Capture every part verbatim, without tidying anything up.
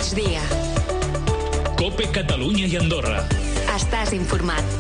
migdia. COPE Catalunya i Andorra. Estàs informat.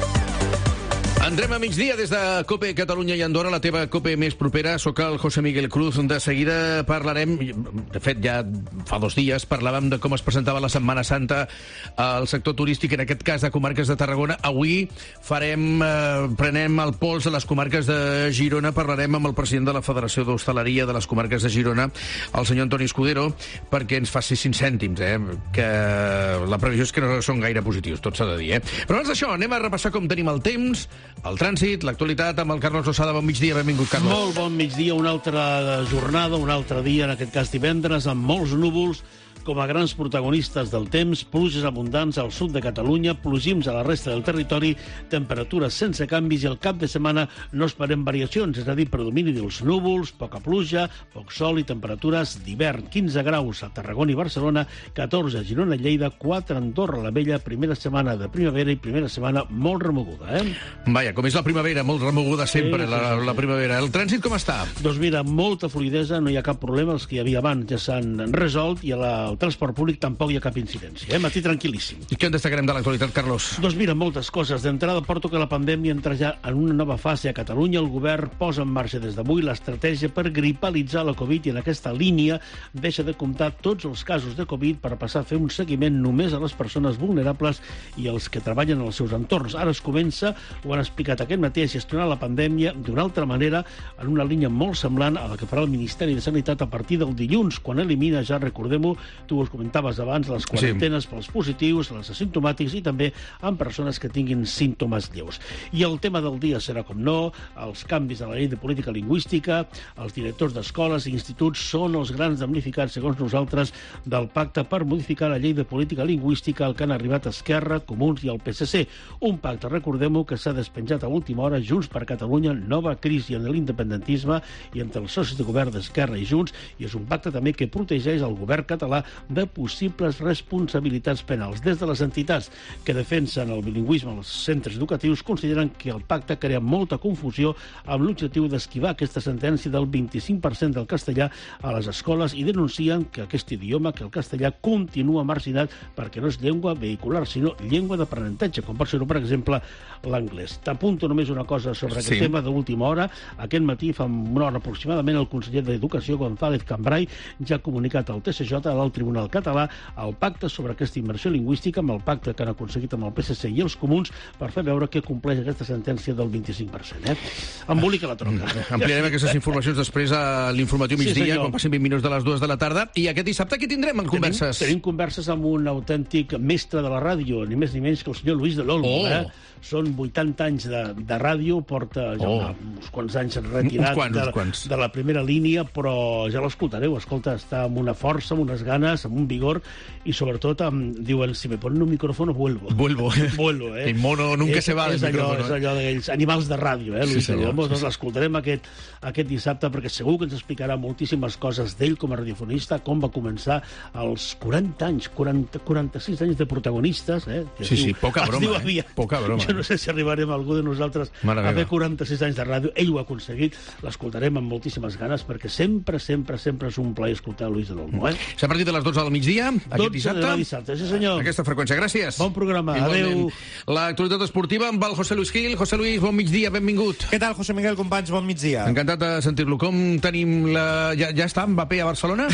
Entrem a migdia des de COPE Catalunya i Andorra, la teva COPE més propera. Soc el José Miguel Cruz. De seguida parlarem, de fet ja fa dos dies, parlàvem de com es presentava la Setmana Santa al sector turístic, en aquest cas de comarques de Tarragona. Avui farem, eh, prenem el pols a les comarques de Girona. Parlarem amb el president de la Federació d'Hostaleria de les comarques de Girona, el senyor Antoni Escudero, perquè ens faci cinc cèntims, eh? Que la previsió és que no són gaire positius, tot s'ha de dir, eh? Però abans d'això, anem a repassar com tenim el temps, el trànsit, l'actualitat, amb el Carlos Losada. Bon migdia, benvingut, Carlos. Molt bon migdia, una altra jornada, un altre dia, en aquest cas divendres, amb molts núvols, com a grans protagonistes del temps, pluges abundants al sud de Catalunya, plogims a la resta del territori, temperatures sense canvis i al cap de setmana no esperem variacions, és a dir, predomini dels núvols, poca pluja, poc sol i temperatures d'hivern. quinze graus a Tarragona i Barcelona, catorze a Girona i Lleida, quatre a Andorra la Vella, primera setmana de primavera i primera setmana molt remoguda, eh? Vaja, com és la primavera, molt remoguda sempre, Sí, sí, la, sí, sí. la primavera. El trànsit com està? Doncs mira, molta fluidesa, no hi ha cap problema, els que hi havia abans ja s'han resolt i a la el transport públic tampoc hi ha cap incidència, eh? Matí tranquil·líssim. I què en destacarem de l'actualitat, Carlos? Doncs mira, moltes coses. D'entrada, porto que la pandèmia entra ja en una nova fase a Catalunya. El govern posa en marxa des d'avui l'estratègia per gripalitzar la Covid i en aquesta línia deixa de comptar tots els casos de Covid per passar a fer un seguiment només a les persones vulnerables i els que treballen als seus entorns. Ara es comença, ho han explicat aquest matí, a gestionar la pandèmia d'una altra manera, en una línia molt semblant a la que farà el Ministeri de Sanitat a partir del dilluns, quan elimina, ja recordem-ho, tu ho comentaves abans, les quarantenes sí. pels positius, els asimptomàtics i també en persones que tinguin símptomes lleus. I el tema del dia serà, com no, els canvis a la llei de política lingüística. Els directors d'escoles i instituts són els grans damnificats, segons nosaltres, del pacte per modificar la llei de política lingüística al que han arribat Esquerra, Comuns i el P S C. Un pacte, recordem-ho, que s'ha despenjat a última hora, Junts per Catalunya, nova crisi en l'independentisme i entre els socis de govern d'Esquerra i Junts, i és un pacte també que protegeix el govern català de possibles responsabilitats penals. Des de les entitats que defensen el bilingüisme als centres educatius consideren que el pacte crea molta confusió amb l'objectiu d'esquivar aquesta sentència del vint-i-cinc per cent del castellà a les escoles i denuncien que aquest idioma, que el castellà, continua marginat perquè no és llengua vehicular, sinó llengua d'aprenentatge, com per ser-ho, per exemple, l'anglès. T'apunto només una cosa sobre aquest sí. tema d'última hora. Aquest matí, fa una hora aproximadament, el conseller d'Educació, González Cambray, ja ha comunicat al T S J, al Tribunal Català, el pacte sobre aquesta immersió lingüística, amb el pacte que han aconseguit amb el P S C i els Comuns, per fer veure que compleix aquesta sentència del vint-i-cinc per cent. Eh? Embolica la troca. Ampliarem aquestes informacions després a l'informatiu migdia, sí, quan passin vint minuts de les dues de la tarda. I aquest dissabte què tindrem en converses? Tenim, tenim converses amb un autèntic mestre de la ràdio, ni més ni menys que el senyor Luis de l'Olmo. Oh. Eh? Són vuitanta anys de, de ràdio, porta ja Oh. una, uns quants anys retirat Uns quants, de, uns quants. de la primera línia, però ja l'escoltareu. Escolta, està amb una força, amb unes ganes, amb un vigor, i sobretot amb, diuen, si me ponen un micrófono, vuelvo. Vuelvo. Vuelvo, eh? El mono nunca és, se va del és allò, micrófono. És allò d'aquells animals de ràdio, eh, Luis Sí, de senyor. l'Olmo. Doncs l'escoltarem aquest, aquest dissabte, perquè segur que ens explicarà moltíssimes coses d'ell com a radiofonista, com va començar als quaranta anys, quaranta, quaranta-sis anys de protagonistes, eh? Que es Sí, sí, diu- poca es broma, diu eh? aviat. Poca broma. Jo no sé si arribarem algú de nosaltres Mare a meva. fer quaranta-sis anys de ràdio. Ell ho ha aconseguit, l'escoltarem amb moltíssimes ganes, perquè sempre, sempre, sempre és un plaer escoltar Luis de l'Olmo, eh? S'ha partit a les dotze del migdia, aquest dotze dissabte. de dissabte, sí senyor. Aquesta freqüència, gràcies. Bon programa, Igualment. adeu. L'actualitat esportiva amb el José Luis Gil. José Luis, bon migdia, benvingut. Què tal, José Miguel, companys? Bon migdia. Encantat de sentir-lo. Com tenim la... Ja, ja està Mbappé a Barcelona?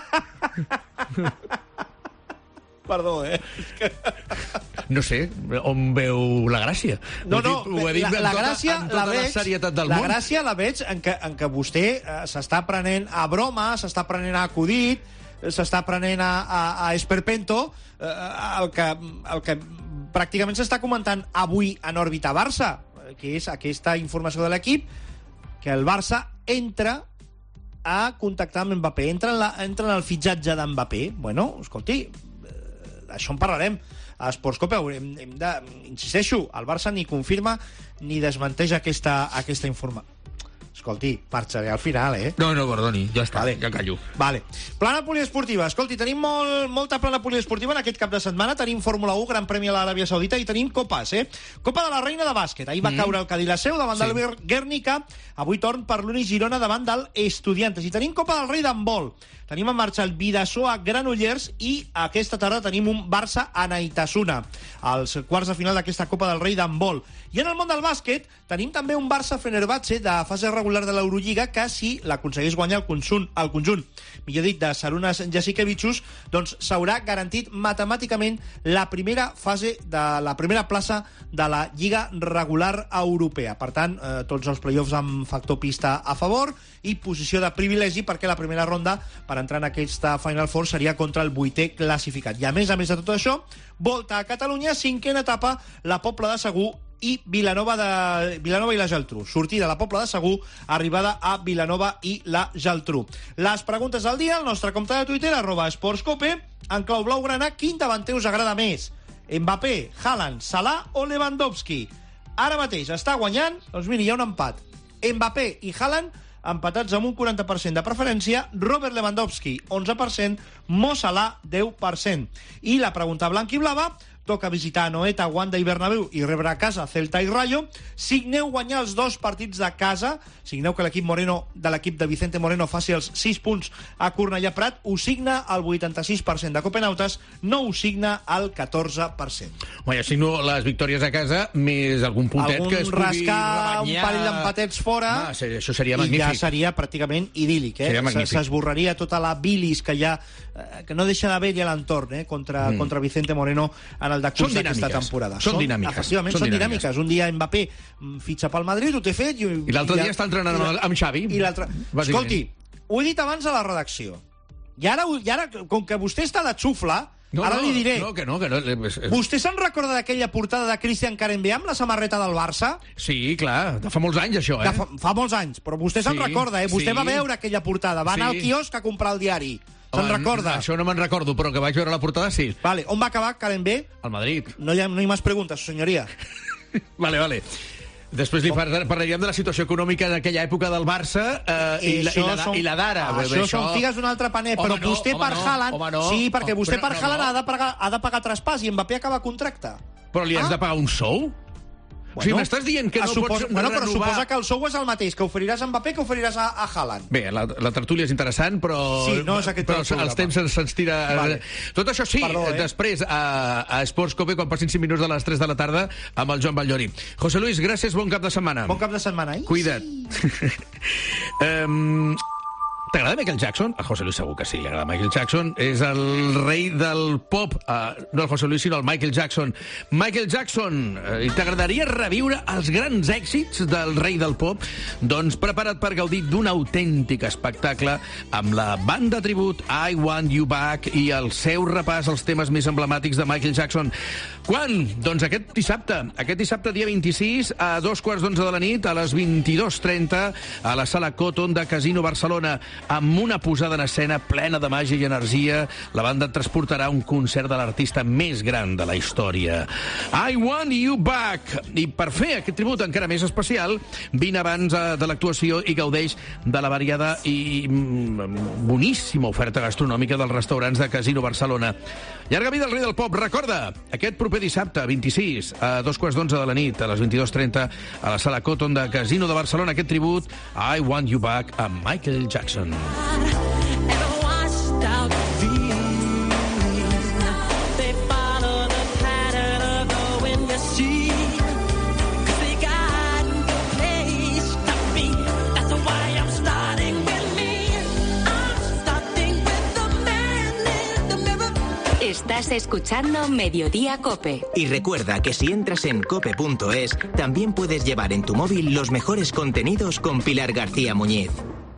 Perdó, eh? No sé, on veu la gràcia? No, Ho he no, dit- ho he dit la, amb la tota- gràcia amb la tota veig... la serietat del la món. gràcia la veig en què, en què vostè eh, s'està prenent a broma, s'està prenent a acudit, eh, s'està prenent a, a, a esperpento, eh, el, que, el que pràcticament s'està comentant avui en òrbita Barça, que és aquesta informació de l'equip, que el Barça entra a contactar amb Mbappé, entra en, la, entra en el fitxatge d'Mbappé. Bueno, escolti, d'això en parlarem a Esports Cope. Hem, hem de, insisteixo, el Barça ni confirma ni desmenteix aquesta, aquesta informació. Escolti, marxaré al final, eh? No, no, perdoni, ja està, Vale. ja callo. Vale. Plana poliesportiva. Escolti, tenim molt, molta plana poliesportiva en aquest cap de setmana. Tenim Fórmula u, Gran Premi a l'Aràbia Saudita, i tenim copes, eh? Copa de la Reina de bàsquet. Ahir va mm. caure el Cadillaceu davant Sí. del Guernica. Avui torn per l'Uni Girona davant del Estudiantes. I tenim Copa del Rei d'handbol. Tenim en marxa el Bidasoa Granollers i aquesta tarda tenim un Barça Anaitasuna, als quarts de final d'aquesta Copa del Rei d'handbol. I en el món del bàsquet tenim també un Barça Fenerbahçe de fase regular de l'Eurolliga que, si l'aconsegueix guanyar el conjunt, el conjunt millor dit, de Sarunas Jasikevičius, doncs s'haurà garantit matemàticament la primera fase de la primera plaça de la Lliga regular europea. Per tant, eh, tots els play-offs amb factor pista a favor i posició de privilegi, perquè la primera ronda per entrar en aquesta Final Four seria contra el vuitè classificat. I a més a més de tot això, Volta a Catalunya, cinquena etapa, la Pobla de Segur i Vilanova, de... Vilanova i la Geltrú. Sortida a la Pobla de Segur, arribada a Vilanova i la Geltrú. Les preguntes del dia, el nostre compte de Twitter, arroba esportscope, en clau blaugrana, quin davanter us agrada més? Mbappé, Haaland, Salah o Lewandowski? Ara mateix està guanyant, doncs miri, hi ha un empat. Mbappé i Haaland empatats amb un quaranta per cent de preferència, Robert Lewandowski, onze per cent, Mo Salah, deu per cent. I la pregunta blanca i blava, toca visitar Anoeta, Wanda i Bernabéu i rebre a casa Celta i Rayo. Signeu guanyar els dos partits de casa, signeu que l'equip Moreno de l'equip de Vicente Moreno faci els sis punts a Cornellà Prat, ho signa el vuitanta-sis per cent de copenautes, no ho signa el catorze per cent. Home, jo signo les victòries a casa, més algun puntet algun que es pugui rascar, rebanyar. un parell d'empatets fora, ah, això seria i magnífic. ja seria pràcticament idíl·lic, eh? Seria magnífic. S'esborraria tota la bilis que hi ha, eh, que no deixa d'haver-hi a l'entorn, eh? contra, mm. contra Vicente Moreno en el decurs d'aquesta temporada. Són dinàmiques. Efectivament, són, són dinàmiques. dinàmiques. Un dia Mbappé fitxa pel Madrid, ho té fet. I, I l'altre dia està entrenant amb, amb Xavi. I l'altre... Escolti, ho he dit abans a la redacció. I ara, i ara com que vostè està a la xufla, no, ara no, li diré... No, que no, que no. Vostè se'n recorda d'aquella portada de Christian Carenbé amb la samarreta del Barça? Sí, clar, de fa molts anys, això, eh? Fa, fa molts anys, però vostè se'n sí, recorda, eh? Vostè sí. va veure aquella portada, va anar sí. al quiosc a comprar el diari. Se'n Home, recorda? Això no me'n recordo, però que vaig veure la portada, sí. Vale, on va acabar Carenbé? Al Madrid. No hi ha, no hi ha més preguntes, senyoria. Vale, vale. Després li parlaríem de la situació econòmica d'aquella època del Barça eh, i, la, i, la, som, i la d'ara. Això, això són figues d'un altre paner, home, però vostè no, per no, Haaland... no. Sí, perquè oh, vostè però, per no, Haaland no. ha de pagar, ha de pagar traspàs i Mbappé acaba contracte. Però li has ah? de pagar un sou? Bueno, o sigui, m'estàs dient que no suposa, pots bueno, renovar... però suposa que el sou és el mateix, que oferiràs a Mbappé que oferiràs a, a Haaland. Bé, la, la tertúlia és interessant, però, sí, no és aquest però els temps se'ns se tira... Vale. Tot això sí, Perdó, eh? després a, a Esports Cope, quan passin cinc minuts de les tres de la tarda, amb el Joan Batllori. José Luis, gràcies, bon cap de setmana. Bon cap de setmana, eh? Cuida't. Sí. um, T'agrada Michael Jackson? A José Luis segur que sí, li agrada Michael Jackson. És el rei del pop, uh, no el José Luis, sinó el Michael Jackson. Michael Jackson, uh, i t'agradaria reviure els grans èxits del rei del pop? Doncs prepara't per gaudir d'un autèntic espectacle amb la banda tribut I Want You Back i el seu repàs als temes més emblemàtics de Michael Jackson. Quan? Doncs aquest dissabte. Aquest dissabte, dia vint-i-sis, a dos quarts d'onze de la nit, a les vint-i-dos trenta, a la sala Cotton de Casino Barcelona, amb una posada en escena plena de màgia i energia. La banda et transportarà un concert de l'artista més gran de la història. I Want You Back! I per fer aquest tribut encara més especial, vine abans de l'actuació i gaudeix de la variada i boníssima oferta gastronòmica dels restaurants de Casino Barcelona. Llarga vida al rei del pop. Recorda, aquest proper dissabte, vint-i-sis, a dos quarts d'onze de la nit, a les vint-i-dos trenta, a la sala Cotton de Casino de Barcelona, aquest tribut I Want You Back amb Michael Jackson. Estás escuchando Mediodía Cope. Y recuerda que si entras en cope punto es, también puedes llevar en tu móvil los mejores contenidos con Pilar García Muñiz.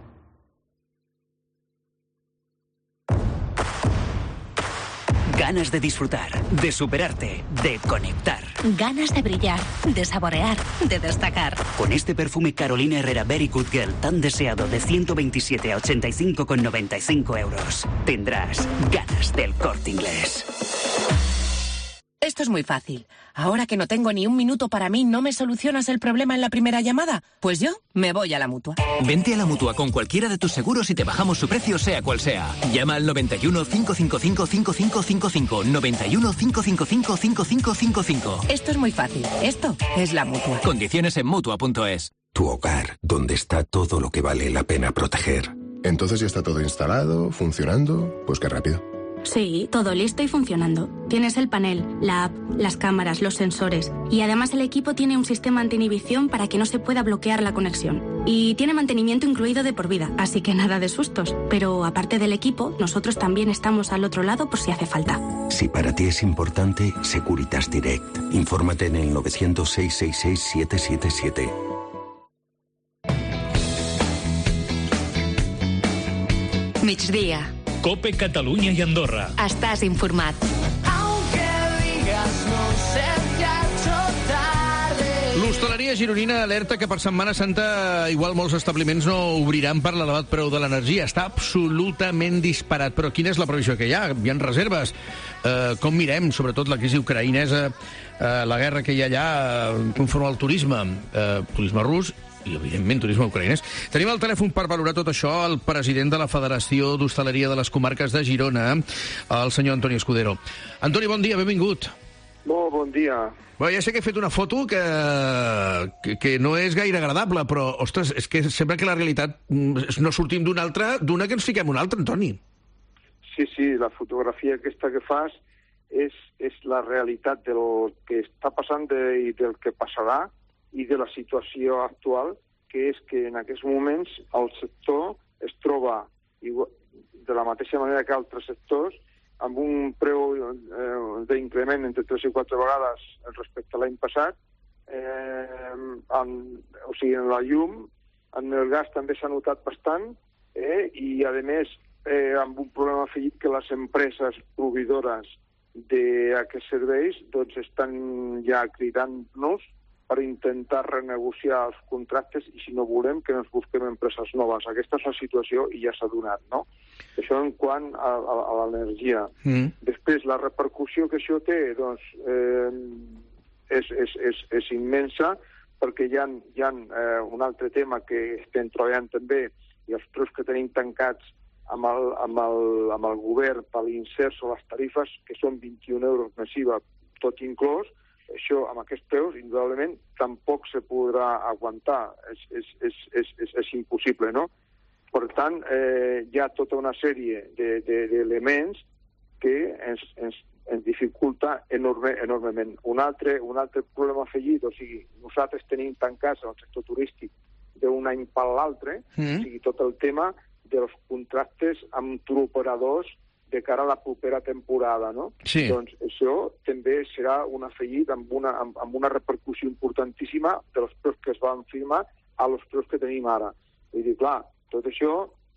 Ganas de disfrutar, de superarte, de conectar. Ganas de brillar, de saborear, de destacar. Con este perfume Carolina Herrera Very Good Girl tan deseado de ciento veintisiete a ochenta y cinco con noventa y cinco euros, tendrás ganas del Corte Inglés. Esto es muy fácil. Ahora que no tengo ni un minuto para mí, ¿no me solucionas el problema en la primera llamada? Pues yo me voy a la Mutua. Vente a la Mutua con cualquiera de tus seguros y te bajamos su precio sea cual sea. Llama al noventa y uno, cinco cinco cinco, cinco cinco cinco cinco. noventa y uno, cinco cinco cinco, cinco cinco cinco cinco. Esto es muy fácil. Esto es la Mutua. Condiciones en Mutua punto es. Tu hogar, donde está todo lo que vale la pena proteger. Entonces ya está todo instalado, funcionando. Pues qué rápido. Sí, todo listo y funcionando. Tienes el panel, la app, las cámaras, los sensores. Y además el equipo tiene un sistema anti-inhibición para que no se pueda bloquear la conexión. Y tiene mantenimiento incluido de por vida, así que nada de sustos. Pero aparte del equipo, nosotros también estamos al otro lado por si hace falta. Si para ti es importante, Securitas Direct. Infórmate en el nueve cero cero, seis seis seis, siete siete siete. Migdia. Cope Catalunya i Andorra. Estàs informat. L'hostaleria gironina alerta que per Setmana Santa igual molts establiments no obriran per l'elevat preu de l'energia. Està absolutament disparat. Però quina és la previsió que hi ha? Hi ha reserves? Eh, com mirem, sobretot, la crisi ucraïnesa, eh, la guerra que hi ha allà, eh, conforme al turisme, eh, turisme rus i, evidentment, turisme ucraïnès. Tenim al telèfon per valorar tot això el president de la Federació d'Hostaleria de les Comarques de Girona, el senyor Antoni Escudero. Antoni, bon dia, benvingut. Molt bon dia. Bé, ja sé que he fet una foto que, que, que no és gaire agradable, però, ostres, és que sembla que la realitat no sortim d'una altra, d'una que ens fiquem una altra, Antoni. Sí, sí, la fotografia aquesta que fas és, és la realitat del que està passant de, i del que passarà i de la situació actual, que és que en aquests moments el sector es troba igual, de la mateixa manera que altres sectors, amb un preu eh, d'increment entre tres i quatre vegades respecte a l'any passat, eh, en, o sigui, en la llum, en el gas també s'ha notat bastant, eh, i a més eh, amb un problema afegit que les empreses proveïdores d'aquests serveis doncs estan ja cridant-nos per intentar renegociar els contractes i, si no volem, que ens busquem empreses noves. Aquesta és la situació i ja s'ha donat, no? Això en quant a, a, a l'energia. Mm. Després, la repercussió que això té, doncs, eh, és, és, és, és immensa, perquè hi ha, hi ha eh, un altre tema que estem treballant també, i els preus que tenim tancats amb el, amb el, amb el govern per l'incert sobre les tarifes, que són vint-i-un euros més I V A, tot inclòs. Això, amb aquests preus, indudablement, tampoc se podrà aguantar. És, és, és, és, és, és impossible, no? Per tant, eh, hi ha tota una sèrie d'elements de, de, que ens, ens, ens dificulta enorme, enormement. Un altre, un altre problema afegit, o sigui, nosaltres tenim tancats en el sector turístic d'un any per l'altre, mm. o sigui, tot el tema dels contractes amb turoperadors de cara a la propera temporada, no? Sí. Doncs això també serà un afegit amb una, amb, amb una repercussió importantíssima dels preus que es van firmar a els preus que tenim ara. Vull dir, clar, tot això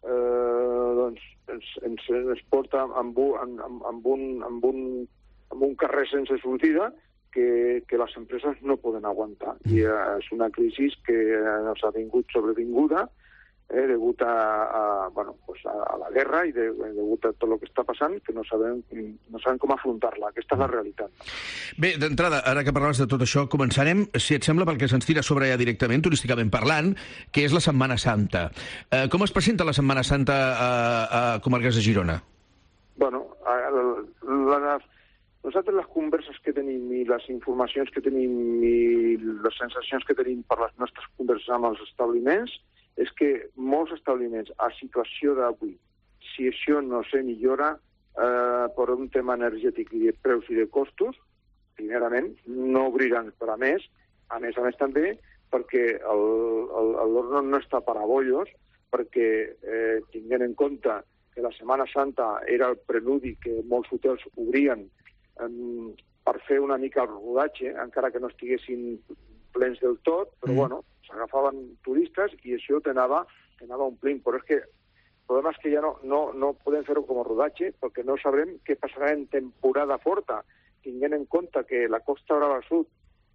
eh, doncs, ens, ens, ens porta amb, amb, amb, un, amb, un, amb un carrer sense sortida que, que les empreses no poden aguantar. I eh, és una crisi que ens ha vingut sobrevinguda Eh, degut a, a, bueno, pues a, a la guerra i de, degut a tot el que està passant, que no sabem, no sabem com afrontar-la. Aquesta és la realitat. Bé, d'entrada, ara que parlaves de tot això, començarem, si et sembla, pel que se'ns tira sobre ja directament, turísticament parlant, que és la Setmana Santa. Eh, com es presenta la Setmana Santa a, a Comarques de Girona? Bueno, a, la, la, nosaltres les converses que tenim i les informacions que tenim i les sensacions que tenim per les nostres converses amb els establiments és que molts establiments a situació d'avui, si això no se millora eh, per un tema energètic i de preus i de costos, primerament, no obriran. Però a més, a més a més també, perquè l'horno no està per a bollos, perquè eh, tinguent en compte que la Setmana Santa era el preludi que molts hotels obrien eh, per fer una mica el rodatge, encara que no estiguessin plens del tot, però mm. bueno, s'agafaven turistes i això t'anava omplint. Però és que el problema és que ja no, no, no podem fer-ho com a rodatge perquè no sabrem què passarà en temporada forta, tinguent en compte que la Costa Brava Sud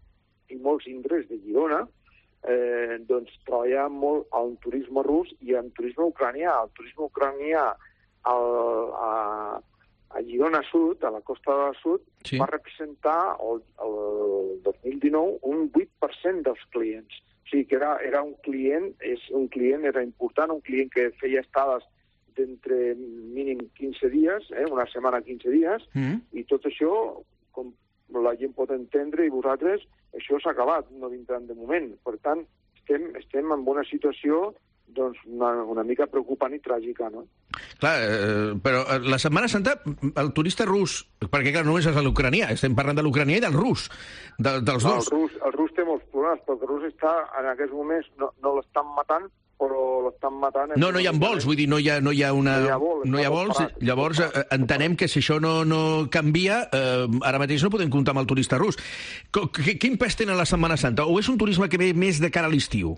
i molts indrets de Girona eh, doncs treballaven molt en turisme rus i en turisme ucranià. El turisme ucranià el, a, a Girona Sud, a la costa del sud, sí. va representar el, el dos mil dinou un vuit per cent dels clients. O sigui que era, era un client, és un client era important, un client que feia estades d'entre mínim quinze dies, eh, una setmana quinze dies, mm. i tot això, com la gent pot entendre, i vosaltres, això s'ha acabat, no vindran de moment. Per tant, estem, estem en una situació doncs una, una mica preocupant i tràgica, no? Clar, eh, però la Setmana Santa, el turista rus, perquè clar, només és l'ucranià, estem parlant de l'ucranià i del rus, de, dels no, dos. El rus, el rus té molts problemes, perquè el rus està, en aquests moments, no, no l'estan matant, però l'estan matant... No, no hi ha vols, vull dir, no hi ha, no hi ha una... No hi ha, vol, no hi ha vols, parat, llavors parat, entenem que si això no, no canvia, eh, ara mateix no podem comptar amb el turista rus. Quin pes tenen la Setmana Santa? O és un turisme que ve més de cara a l'estiu?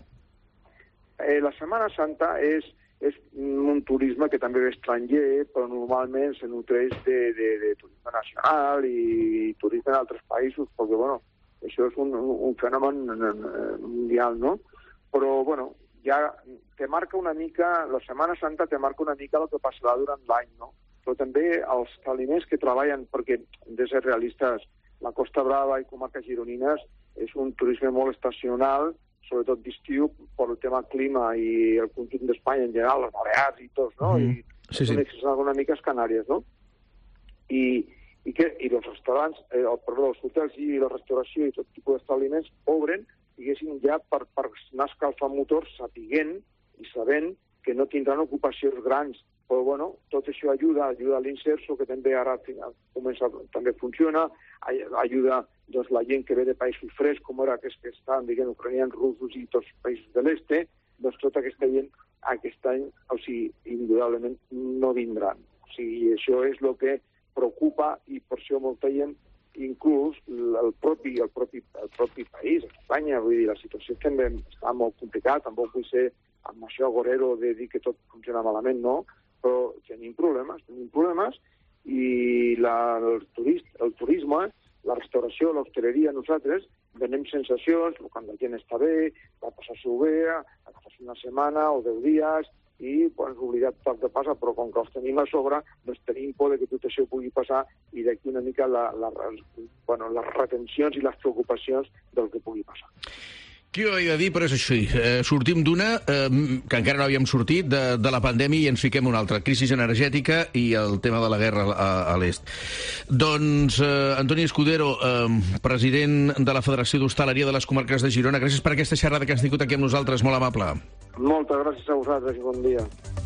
Eh, la Setmana Santa és, és un turisme que també ve estranger, però normalment se nutreix de, de, de turisme nacional i turisme d'altres països, perquè, bueno, això és un, un fenomen mundial, no? Però, bueno, ja te marca una mica, la Setmana Santa te marca una mica el que passarà durant l'any, no? Però també els establiments que treballen, perquè, hem de ser realistes, la Costa Brava i comarques gironines és un turisme molt estacional, sobretot d'estiu, per el tema clima i el conjunt d'Espanya en general, les Balears i tots, no? Mm. I sí, sí. Són una mica Canàries, no? I, i, que, i els restaurants, eh, el, perdó, els hotels i la restauració i tot tipus d'establiments obren, diguéssim, ja per, per anar escalfant motors, sapiguent i sabent que no tindran ocupacions grans. Però, bueno, tot això ajuda, ajuda a l'Inserso, que també ara comença, també funciona, ajuda doncs, la gent que ve de països frescs, com era aquests que estan, diguem, ucranians, russos i tots els països de l'est, doncs tota aquesta gent aquest any, o sigui, indudablement no vindran. O sigui, això és el que preocupa i per això molta gent, inclús el propi, el propi, el propi país, Espanya, vull dir, la situació també està molt complicada, tampoc vull ser amb això agorero de dir que tot funciona malament, no? Però tenim problemes, tenim problemes i la, el, turist, el turisme, la restauració, l'hostaleria, nosaltres venem sensacions, quan la gent està bé, va passar-s'ho bé, va passar una setmana o deu dies i bueno, oblidat tot el que passa, però com que els tenim a sobre, doncs tenim por que tot això pugui passar i d'aquí una mica la, la, bueno, les retencions i les preocupacions del que pugui passar. Qui ho havia de dir, però és així. Eh, sortim d'una, eh, que encara no havíem sortit, de, de la pandèmia i ens fiquem una altra. Crisi energètica i el tema de la guerra a, a l'est. Doncs, eh, Antoni Escudero, eh, president de la Federació d'Hostaleria de les Comarques de Girona, gràcies per aquesta xerrada que has tingut aquí amb nosaltres, molt amable. Moltes gràcies a vosaltres i bon dia.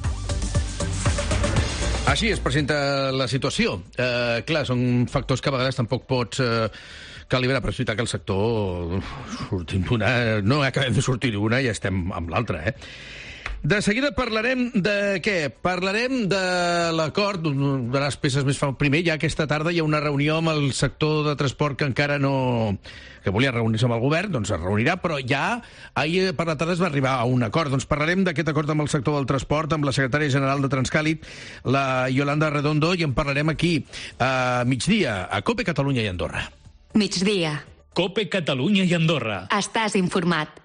Així es presenta la situació. Eh, clar, són factors que a vegades tampoc pots... Eh, calibrar, però és veritat que el sector sortim d'una... No acabem de sortir d'una i estem amb l'altra, eh? De seguida parlarem de què? Parlarem de l'acord, de les peces més famoses. Primer, ja aquesta tarda hi ha una reunió amb el sector de transport que encara no... que volia reunir-se amb el govern, doncs es reunirà, però ja ahir per la tarda es va arribar a un acord. Doncs parlarem d'aquest acord amb el sector del transport, amb la secretària general de Transcàlid, la Yolanda Redondo, i en parlarem aquí a migdia, a COPE Catalunya i Andorra. Migdia. COPE Catalunya y Andorra. Estás informat.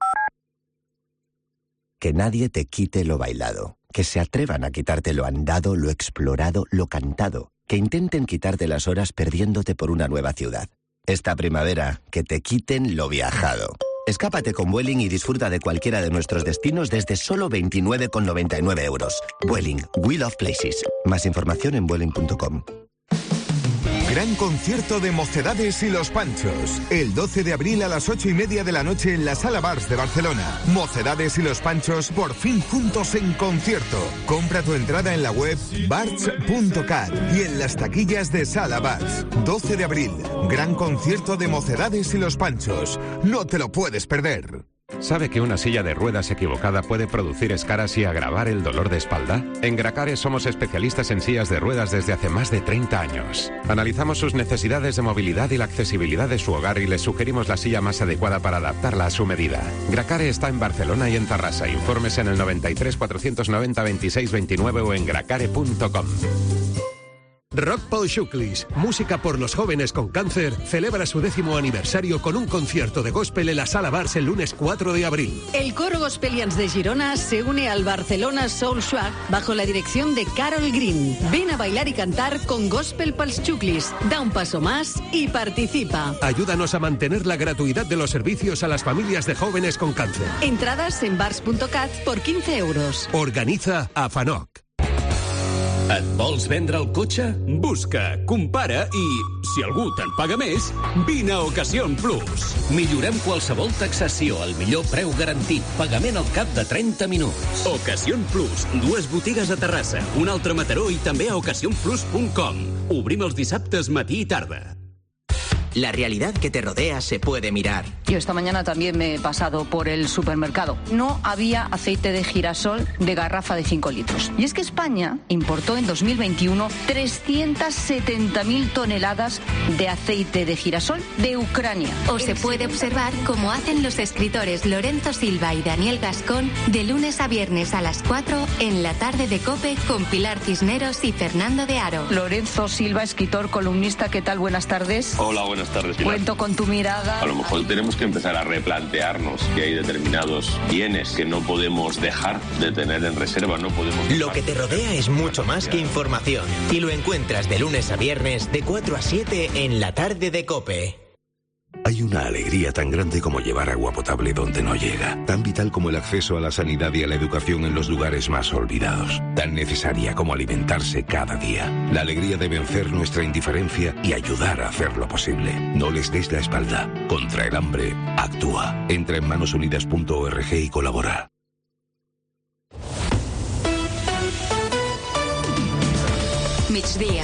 Que nadie te quite lo bailado. Que se atrevan a quitarte lo andado, lo explorado, lo cantado. Que intenten quitarte las horas perdiéndote por una nueva ciudad. Esta primavera, que te quiten lo viajado. Escápate con Vueling y disfruta de cualquiera de nuestros destinos desde solo veintinueve con noventa y nueve euros. Vueling, We Love Places. Más información en vueling punto com. Gran concierto de Mocedades y Los Panchos. El doce de abril a las ocho y media de la noche en la Sala Bars de Barcelona. Mocedades y Los Panchos por fin juntos en concierto. Compra tu entrada en la web bars punto cat y en las taquillas de Sala Bars. doce de abril. Gran concierto de Mocedades y Los Panchos. No te lo puedes perder. ¿Sabe que una silla de ruedas equivocada puede producir escaras y agravar el dolor de espalda? En Gracare somos especialistas en sillas de ruedas desde hace más de treinta años. Analizamos sus necesidades de movilidad y la accesibilidad de su hogar y les sugerimos la silla más adecuada para adaptarla a su medida. Gracare está en Barcelona y en Tarrasa. Informes en el noventa y tres, cuatrocientos noventa, veintiséis veintinueve o en gracare punto com. Rock Paul Shucklis, música por los jóvenes con cáncer, celebra su décimo aniversario con un concierto de gospel en la Sala Bars el lunes cuatro de abril. El coro Gospelians de Girona se une al Barcelona Soul Swag bajo la dirección de Carol Green. Ven a bailar y cantar con Gospel Pals Shucklis. Da un paso más y participa. Ayúdanos a mantener la gratuidad de los servicios a las familias de jóvenes con cáncer. Entradas en bars punto cat por quince euros. Organiza AFANOC. Et vols vendre el cotxe? Busca, compara i, si algú te'n paga més, vine a Ocasión Plus. Millorem qualsevol taxació al millor preu garantit. Pagament al cap de trenta minuts. Ocasión Plus. Dues botigues a Terrassa, un altre a Mataró i també a ocasión plus punt com. Obrim els dissabtes matí i tarda. La realidad que te rodea se puede mirar. Yo esta mañana también me he pasado por el supermercado. No había aceite de girasol de garrafa de cinco litros. Y es que España importó en dos mil veintiuno trescientas setenta mil toneladas de aceite de girasol de Ucrania. O se puede observar cómo hacen los escritores Lorenzo Silva y Daniel Gascón de lunes a viernes a las cuatro en la tarde de COPE con Pilar Cisneros y Fernando de Aro. Lorenzo Silva, escritor, columnista, ¿qué tal? Buenas tardes. Hola, buenas tardes, Pilar. Cuento con tu mirada. A lo mejor tenemos que empezar a replantearnos que hay determinados bienes que no podemos dejar de tener en reserva, no podemos... Lo que te rodea es mucho más que información y lo encuentras de lunes a viernes de cuatro a siete en la tarde de COPE. Hay una alegría tan grande como llevar agua potable donde no llega, tan vital como el acceso a la sanidad y a la educación en los lugares más olvidados, tan necesaria como alimentarse cada día. La alegría de vencer nuestra indiferencia y ayudar a hacerlo posible. No les des la espalda. Contra el hambre, actúa. Entra en manos unidas punto org y colabora. Migdia.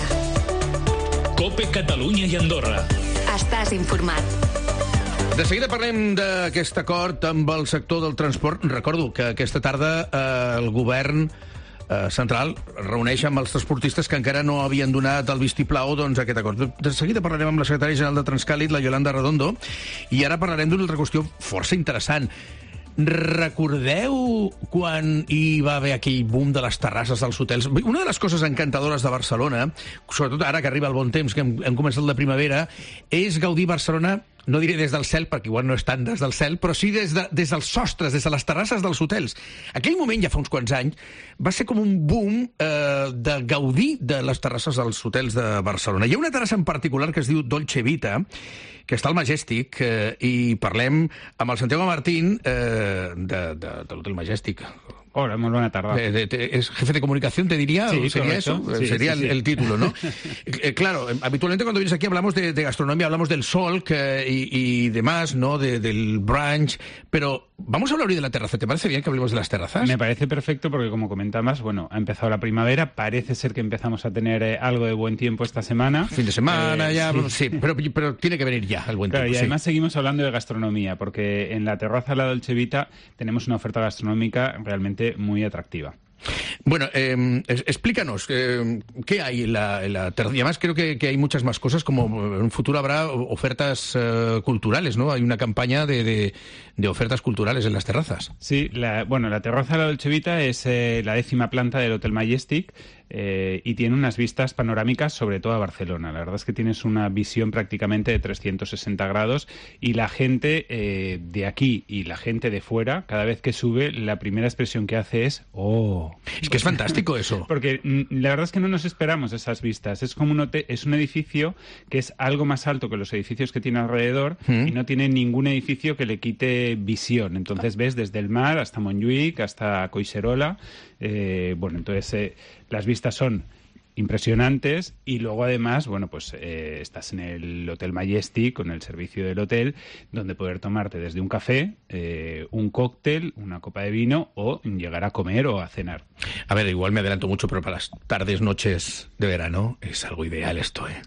COPE Catalunya i Andorra. Estàs informat. De seguida parlem d'aquest acord amb el sector del transport. Recordo que aquesta tarda eh, el govern eh, central reuneix amb els transportistes que encara no havien donat el vistiplau doncs, a aquest acord. De seguida parlarem amb la secretària general de Transcàlid, la Yolanda Redondo, i ara parlarem d'una altra qüestió força interessant. Recordeu quan hi va haver aquell boom de les terrasses dels hotels? Una de les coses encantadores de Barcelona, sobretot ara que arriba el bon temps, que hem, hem començat la primavera, és gaudir Barcelona, no diré des del cel, perquè igual no és tant des del cel, però sí des, de, des dels sostres, des de les terrasses dels hotels. Aquell moment, ja fa uns quants anys, va ser com un boom eh, de gaudir de les terrasses dels hotels de Barcelona. Hi ha una terrassa en particular que es diu Dolce Vita, que està al Majestic, eh, i parlem amb el Santiago Martín eh, de, de, de l'Hotel Majestic. Hola, muy buena tarde. De, de, ¿Es jefe de comunicación, te diría? Sí, ¿Sería correcto. eso? Sí, Sería sí, el, sí. el título, ¿no? eh, claro, habitualmente cuando vienes aquí hablamos de, de gastronomía, hablamos del sol que, y, y demás, ¿no? De, del brunch, pero vamos a hablar hoy de la terraza. ¿Te parece bien que hablemos de las terrazas? Me parece perfecto porque, como comentabas, bueno, ha empezado la primavera, parece ser que empezamos a tener eh, algo de buen tiempo esta semana. Fin de semana, eh, ya, sí, sí, pero, pero tiene que venir ya el buen claro, tiempo. Y además sí. seguimos hablando de gastronomía, porque en la terraza de la Dolce Vita tenemos una oferta gastronómica realmente muy atractiva. Bueno, eh, explícanos, eh, ¿qué hay en la, en la terraza? Y además creo que, que hay muchas más cosas, como en un futuro habrá ofertas eh, culturales, ¿no? Hay una campaña de, de, de ofertas culturales en las terrazas. Sí, la, bueno, la terraza de la Dolce Vita es eh, la décima planta del Hotel Majestic, Eh, y tiene unas vistas panorámicas sobre toda Barcelona. La verdad es que tienes una visión prácticamente de trescientos sesenta grados y la gente eh, de aquí y la gente de fuera, cada vez que sube, la primera expresión que hace es ¡oh! Es que es fantástico eso. Porque mm, la verdad es que no nos esperamos esas vistas. Es como un, hotel, es un edificio que es algo más alto que los edificios que tiene alrededor ¿Mm? y no tiene ningún edificio que le quite visión. Entonces ves desde el mar hasta Montjuïc, hasta Collserola. Eh, bueno, entonces eh, las vistas son impresionantes y luego además, bueno, pues eh, estás en el Hotel Majestic con el servicio del hotel donde poder tomarte desde un café, eh, un cóctel, una copa de vino o llegar a comer o a cenar. A ver, igual me adelanto mucho, pero para las tardes, noches de verano es algo ideal esto, ¿eh?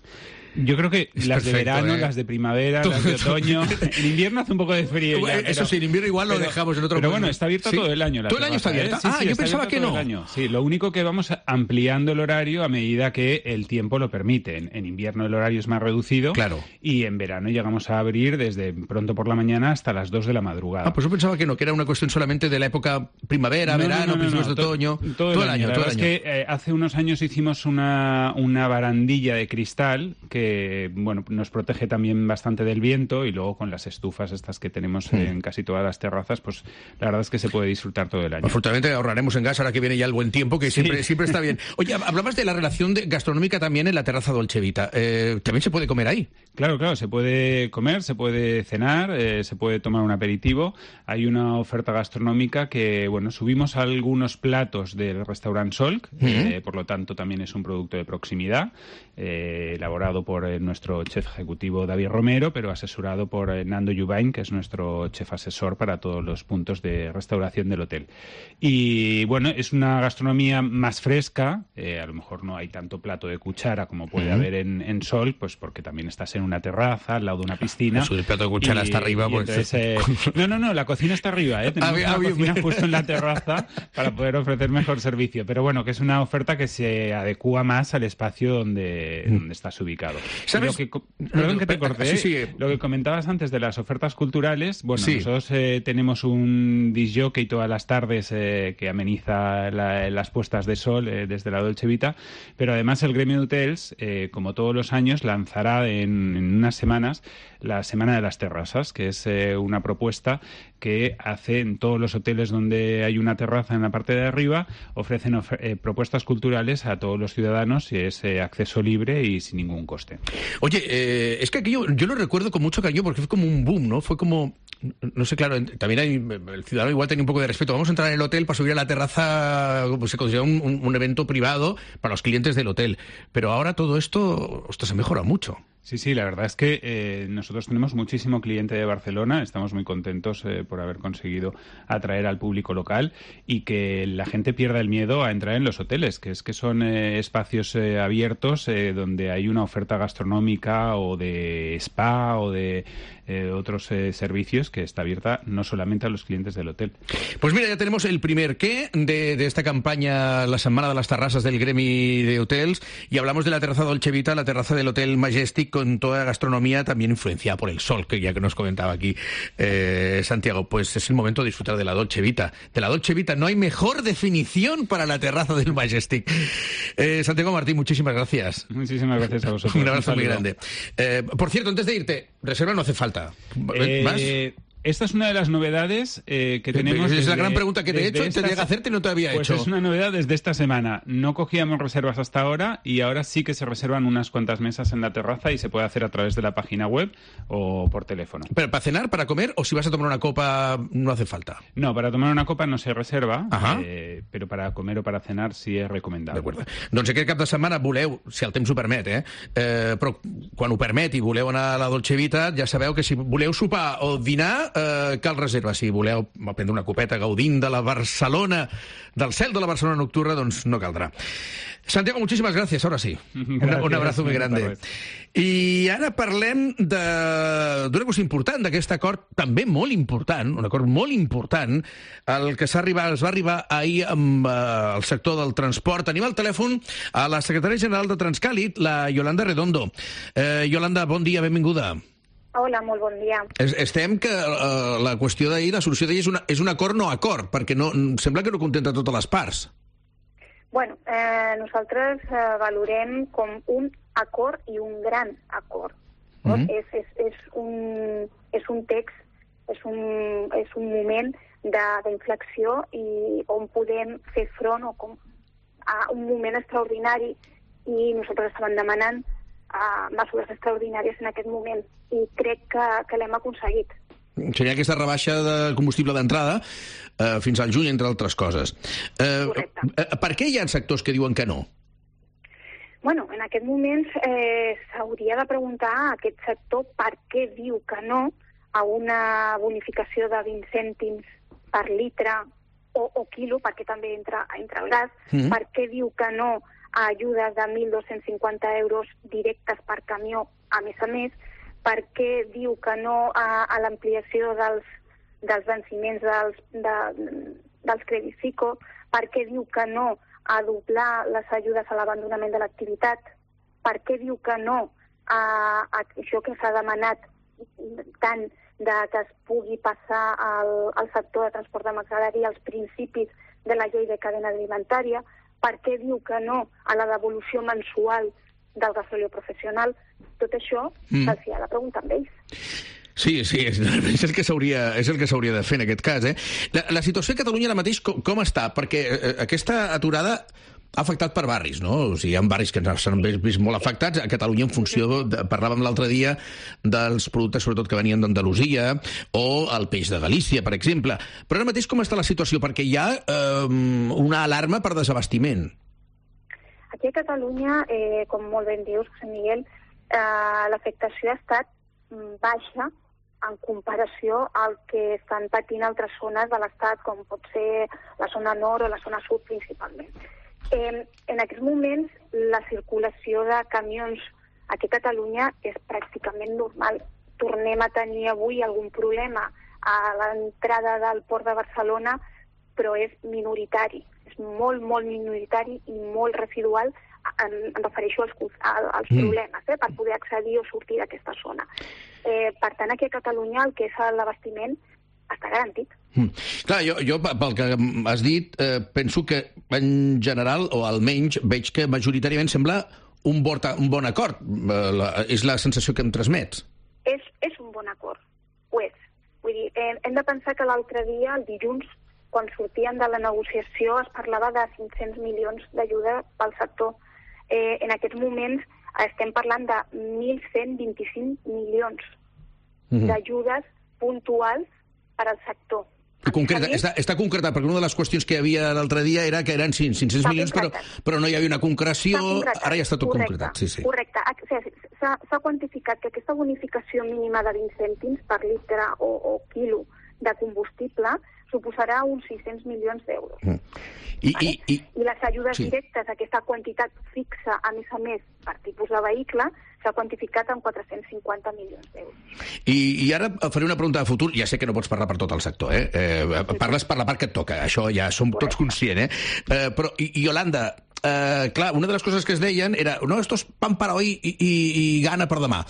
Yo creo que Es las perfecto, de verano, ¿eh? las de primavera, las de otoño. En invierno hace un poco de frío. Ya, Eso pero, sí, en invierno igual lo pero, dejamos en otro Pero momento. bueno, está abierta ¿Sí? todo el año. La ¿Todo el año está terraza, abierta? ¿eh? Sí, Ah, sí, yo está pensaba abierta que todo no. el año. Sí, lo único que vamos ampliando el horario a medida que el tiempo lo permite. En, en invierno el horario es más reducido. Claro. Y en verano llegamos a abrir desde pronto por la mañana hasta las dos de la madrugada. Ah, pues yo pensaba que no, que era una cuestión solamente de la época primavera, No, no, verano, no, no, principios no, de otoño. Todo, todo el año. La todo el verdad año. es que eh, hace unos años hicimos una, una barandilla de cristal que, bueno, nos protege también bastante del viento, y luego con las estufas estas que tenemos Mm. en casi todas las terrazas, pues la verdad es que se puede disfrutar todo el año. Afortunadamente ahorraremos en gas ahora que viene ya el buen tiempo, que siempre, Sí. siempre está bien. Oye, hablabas de la relación de- gastronómica también en la terraza Dolce Vita. Eh, ¿También se puede comer ahí? Claro, claro, se puede comer, se puede cenar, eh, se puede tomar un aperitivo. Hay una oferta gastronómica que, bueno, subimos algunos platos del restaurant Solc, Ujú. eh, por lo tanto también es un producto de proximidad, eh, elaborado por eh, nuestro chef ejecutivo David Romero, pero asesorado por eh, Nando Yubain, que es nuestro chef asesor para todos los puntos de restauración del hotel. Y bueno, es una gastronomía más fresca, eh, a lo mejor no hay tanto plato de cuchara como puede Ujú. haber en, en Solc, pues porque también estás en una terraza, al lado de una piscina. Eso del plato de cuchara Y- hasta arriba, y pues- entonces, eh, no, no, no, la cocina está arriba, ¿eh? Tenemos Ah, bien, una ah, bien, cocina bien. justo en la terraza para poder ofrecer mejor servicio. Pero bueno, que es una oferta que se adecúa más al espacio donde, donde estás ubicado. Y ¿Sabes? lo que co- perdón que te corté. Sí, sí. Lo que comentabas antes de las ofertas culturales, bueno, Sí. nosotros eh, tenemos un disc jockey todas las tardes eh, que ameniza la- las puestas de sol eh, desde la Dolce Vita, pero además el gremio de hotels, eh, como todos los años, lanzará en, en unas semanas la Semana de las Terrazas, que es eh, una propuesta que hace en todos los hoteles donde hay una terraza en la parte de arriba, ofrecen ofe- eh, propuestas culturales a todos los ciudadanos, y es eh, acceso libre y sin ningún coste. Oye, eh, es que aquello yo lo recuerdo con mucho cariño porque fue como un boom, ¿no? Fue como, no sé, claro, en- también hay, el ciudadano igual tenía un poco de respeto. Vamos a entrar en el hotel para subir a la terraza, pues se considera un, un- un evento privado para los clientes del hotel. Pero ahora todo esto, ostras, se mejora mucho. Sí, sí, la verdad es que eh, nosotros tenemos muchísimo cliente de Barcelona, estamos muy contentos eh, por haber conseguido atraer al público local y que la gente pierda el miedo a entrar en los hoteles, que es que son eh, espacios eh, abiertos eh, donde hay una oferta gastronómica o de spa o de eh, otros eh, servicios que está abierta no solamente a los clientes del hotel. Pues mira, ya tenemos el primer qué de, de esta campaña, la Setmana de las Terrazas del Gremi de Hotels, y hablamos de la terraza Dolce Vita, la terraza del Hotel Majestic, con toda la gastronomía también influenciada por el sol, que ya que nos comentaba aquí eh, Santiago. Pues es el momento de disfrutar de la Dolce Vita. De la Dolce Vita no hay mejor definición para la terraza del Majestic. Eh, Santiago Martín, muchísimas gracias. Muchísimas gracias a vosotros. Un abrazo Un muy saludo. grande. Eh, por cierto, antes de irte, reserva no hace falta. Eh, ¿Más? Esta es una de las novedades eh, que tenemos. Es la desde- gran pregunta que te he desde hecho y te esta tenía que se- hacerte y no te había Pues hecho. es una novedad desde esta semana. No cogíamos reservas hasta ahora y ahora sí que se reservan unas cuantas mesas en la terraza y se puede hacer a través de la página web o por teléfono. ¿Pero para cenar, para comer o si vas a tomar una copa no hace falta? No, para tomar una copa no se reserva, Ajá. eh, però para comer o para cenar sí és recomendable. D'acord. Doncs aquest cap de setmana voleu, si el temps ho permet, eh? eh però quan ho permet i voleu anar a la Dolce Vita, ja sabeu que si voleu sopar o dinar, eh, cal reserva. Si voleu prendre una copeta gaudint de la Barcelona, del cel de la Barcelona nocturna, doncs no caldrà. Santiago, muchísimas gracias, ahora sí. Gracias, un abrazo muy buenas grande. tardes. I ara parlem de- d'una cosa important, d'aquest acord també molt important, un acord molt important, el que s'ha arribat, es va arribar ahir amb eh, el sector del transport. Tenim al telèfon a la secretària general de Transcàlid, la Yolanda Redondo. Eh, Yolanda, bon dia, benvinguda. Hola, molt bon dia. Es- Estem que eh, la qüestió d'ahir, la solució d'ahir és, una, és un acord no acord, perquè no, sembla que no contenta totes les parts. Bueno, eh, nosaltres eh, valorem com un acord i un gran acord. No? Mhm. és, és, és, un, és un text, és un, és un moment de- d'inflexió i on podem fer front o com a un moment extraordinari i nosaltres estàvem demanant uh, mesures extraordinàries en aquest moment i crec que, que l'hem aconseguit. Seria aquesta rebaixa de combustible d'entrada eh, fins al juny, entre altres coses. Eh, eh, per què hi ha sectors que diuen que no? Bueno, en aquest moment eh, s'hauria de preguntar a aquest sector per què diu que no a una bonificació de vint cèntims per litre o, o quilo, perquè també entra, entra el gas, Mhm. per què diu que no ajudes de mil dos-cents cinquanta euros directes per camió, a més a més, per què diu que no a, a l'ampliació dels, dels venciments dels, de, dels crèdits ICO, per què diu que no a doblar les ajudes a l'abandonament de l'activitat, per què diu que no a, a això que s'ha demanat tant de que es pugui passar al, al sector de transport de mercaderia als principis de la llei de cadena alimentària, per què diu que no a la devolució mensual del gasolio professional. Tot això mm. se'ls ha de preguntar amb ells. Sí, sí, és, és el que s'hauria és el que s'hauria de fer en aquest cas. Eh? La, la situació a Catalunya ara mateix com, com està? Perquè eh, aquesta aturada ha afectat per barris, no? O sigui, hi ha barris que s'han vist molt afectats. A Catalunya, en funció, de, parlàvem l'altre dia dels productes, sobretot, que venien d'Andalusia, o el peix de Galícia, per exemple. Però ara mateix com està la situació? Perquè hi ha eh, una alarma per desabastiment. Aquí a Catalunya, eh, com molt ben dius, José Miguel, eh, l'afectació ha estat baixa en comparació al que estan patint altres zones de l'Estat, com pot ser la zona nord o la zona sud, principalment. Eh, en aquests moments, la circulació de camions aquí a Catalunya és pràcticament normal. Tornem a tenir avui algun problema a l'entrada del port de Barcelona, però és minoritari. És molt, molt minoritari i molt residual. Em, em refereixo als, als problemes, eh, per poder accedir o sortir d'aquesta zona. Eh, per tant, aquí a Catalunya el que és l'abastiment està garantit. Mm. Clar, jo, jo, pel que has dit, eh, penso que en general, o almenys veig que majoritàriament sembla un bon, un bon acord. Eh, la, és la sensació que em transmets. És, és un bon acord, ho és. Vull dir, eh, hem de pensar que l'altre dia, el dilluns, quan sortien de la negociació, es parlava de cinc-cents milions d'ajuda pel sector. Eh, en aquests moments estem parlant de mil cent vint-i-cinc milions mm-hmm. d'ajudes puntuals per al sector. I concreta, està, està concretat, perquè una de les qüestions que hi havia l'altre dia era que eren cinc-cents milions, però, però no hi havia una concreció, ara ja està tot correcte, concretat. Sí, sí. Correcte. S'ha, s'ha quantificat que aquesta bonificació mínima de vint cèntims per litre o, o quilo de combustible suposarà uns sis-cents milions d'euros. Mm. I, i, i, I les ajudes sí. directes, aquesta quantitat fixa, a més a més, per tipus de vehicle, s'ha quantificat en quatre-cents cinquanta milions d'euros. I, I ara faré una pregunta de futur. Ja sé que no pots parlar per tot el sector, eh? eh parles per la part que et toca, això ja som Correcte. Tots conscients, eh? eh però, i, i Yolanda, eh, clar, una de les coses que es deien era no, esto es pan para hoy i, i, i gana per demà.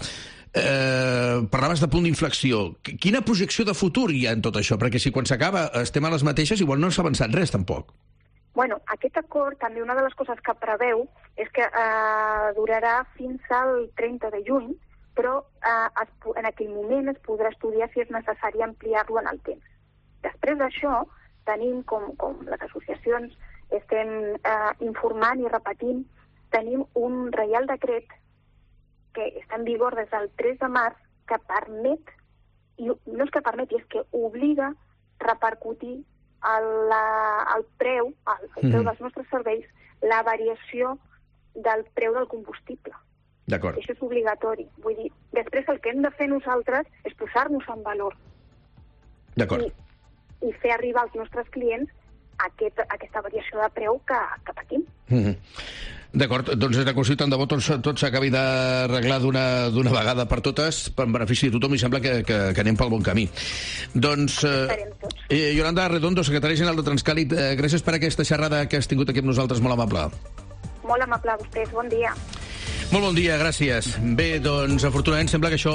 Eh, parlaves de punt d'inflexió. Quina projecció de futur hi ha en tot això? Perquè si quan s'acaba estem a les mateixes, igual no s'ha avançat res, tampoc. Bueno, aquest acord, també una de les coses que preveu és que eh, durarà fins al trenta de juny, però eh, es, en aquell moment es podrà estudiar si és necessari ampliar-lo en el temps. Després d'això, tenim, com, com les associacions estem eh, informant i repetint, tenim un reial decret que està en vigor des del tres de març, que permet, i no és que permeti, és que obliga repercutir el, la, el preu, el, el preu mm. dels nostres serveis, la variació del preu del combustible. D'acord. Això és obligatori. Vull dir, després el que hem de fer nosaltres és posar-nos en valor. D'acord. I, I fer arribar als nostres clients aquest, aquesta variació de preu que, que patim. Mm-hmm. D'acord, doncs és qüestió tant de bo tot, tot s'acabi d'arreglar d'una vegada per totes, per benefici de tothom, i sembla que, que, que anem pel bon camí. Doncs, eh, eh, Yolanda Redondo, secretària general de Transcàlid, eh, gràcies per aquesta xerrada que has tingut aquí amb nosaltres, molt amable. Molt amable a vostès, bon dia. Molt bon dia, gràcies. Bé, doncs, afortunadament sembla que això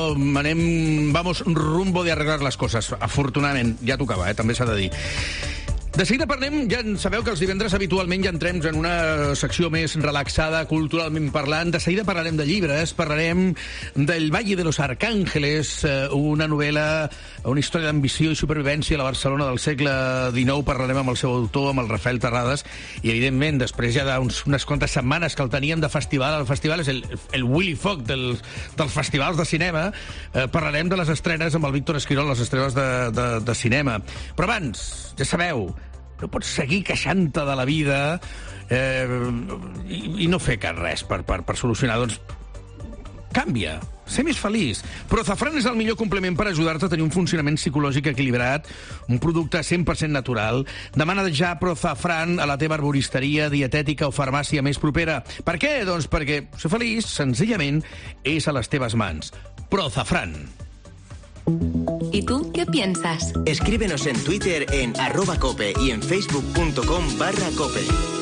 anem, vamos rumbo de arreglar les coses. Afortunadament, ja tocava, eh? També s'ha de dir. De seguida parlem, ja sabeu que els divendres habitualment ja entrem en una secció més relaxada, culturalment parlant. De seguida parlarem de llibres, parlarem del Valle de los Arcángeles, una novel·la, una història d'ambició i supervivència a la Barcelona del segle dinou. Parlarem amb el seu autor, amb el Rafael Terrades, i evidentment després ja d'unes quantes setmanes que el teníem de festival, el festival és el, el Willy Fogg del, dels festivals de cinema, eh, parlarem de les estrenes amb el Víctor Esquirol, les estrenes de, de, de cinema. Però abans, ja sabeu, no pots seguir queixant-te de la vida eh, i, i no fer cap res per, per, per solucionar. Doncs canvia. ser més feliç. Prozafran és el millor complement per ajudar-te a tenir un funcionament psicològic equilibrat, un producte cent per cent natural. Demana ja Prozafran a la teva arboristeria, dietètica o farmàcia més propera. Per què? Doncs perquè ser feliç, senzillament, és a les teves mans. Prozafran. ¿Y tú qué piensas? Escríbenos en Twitter en arroba cope y en facebook.com barra cope.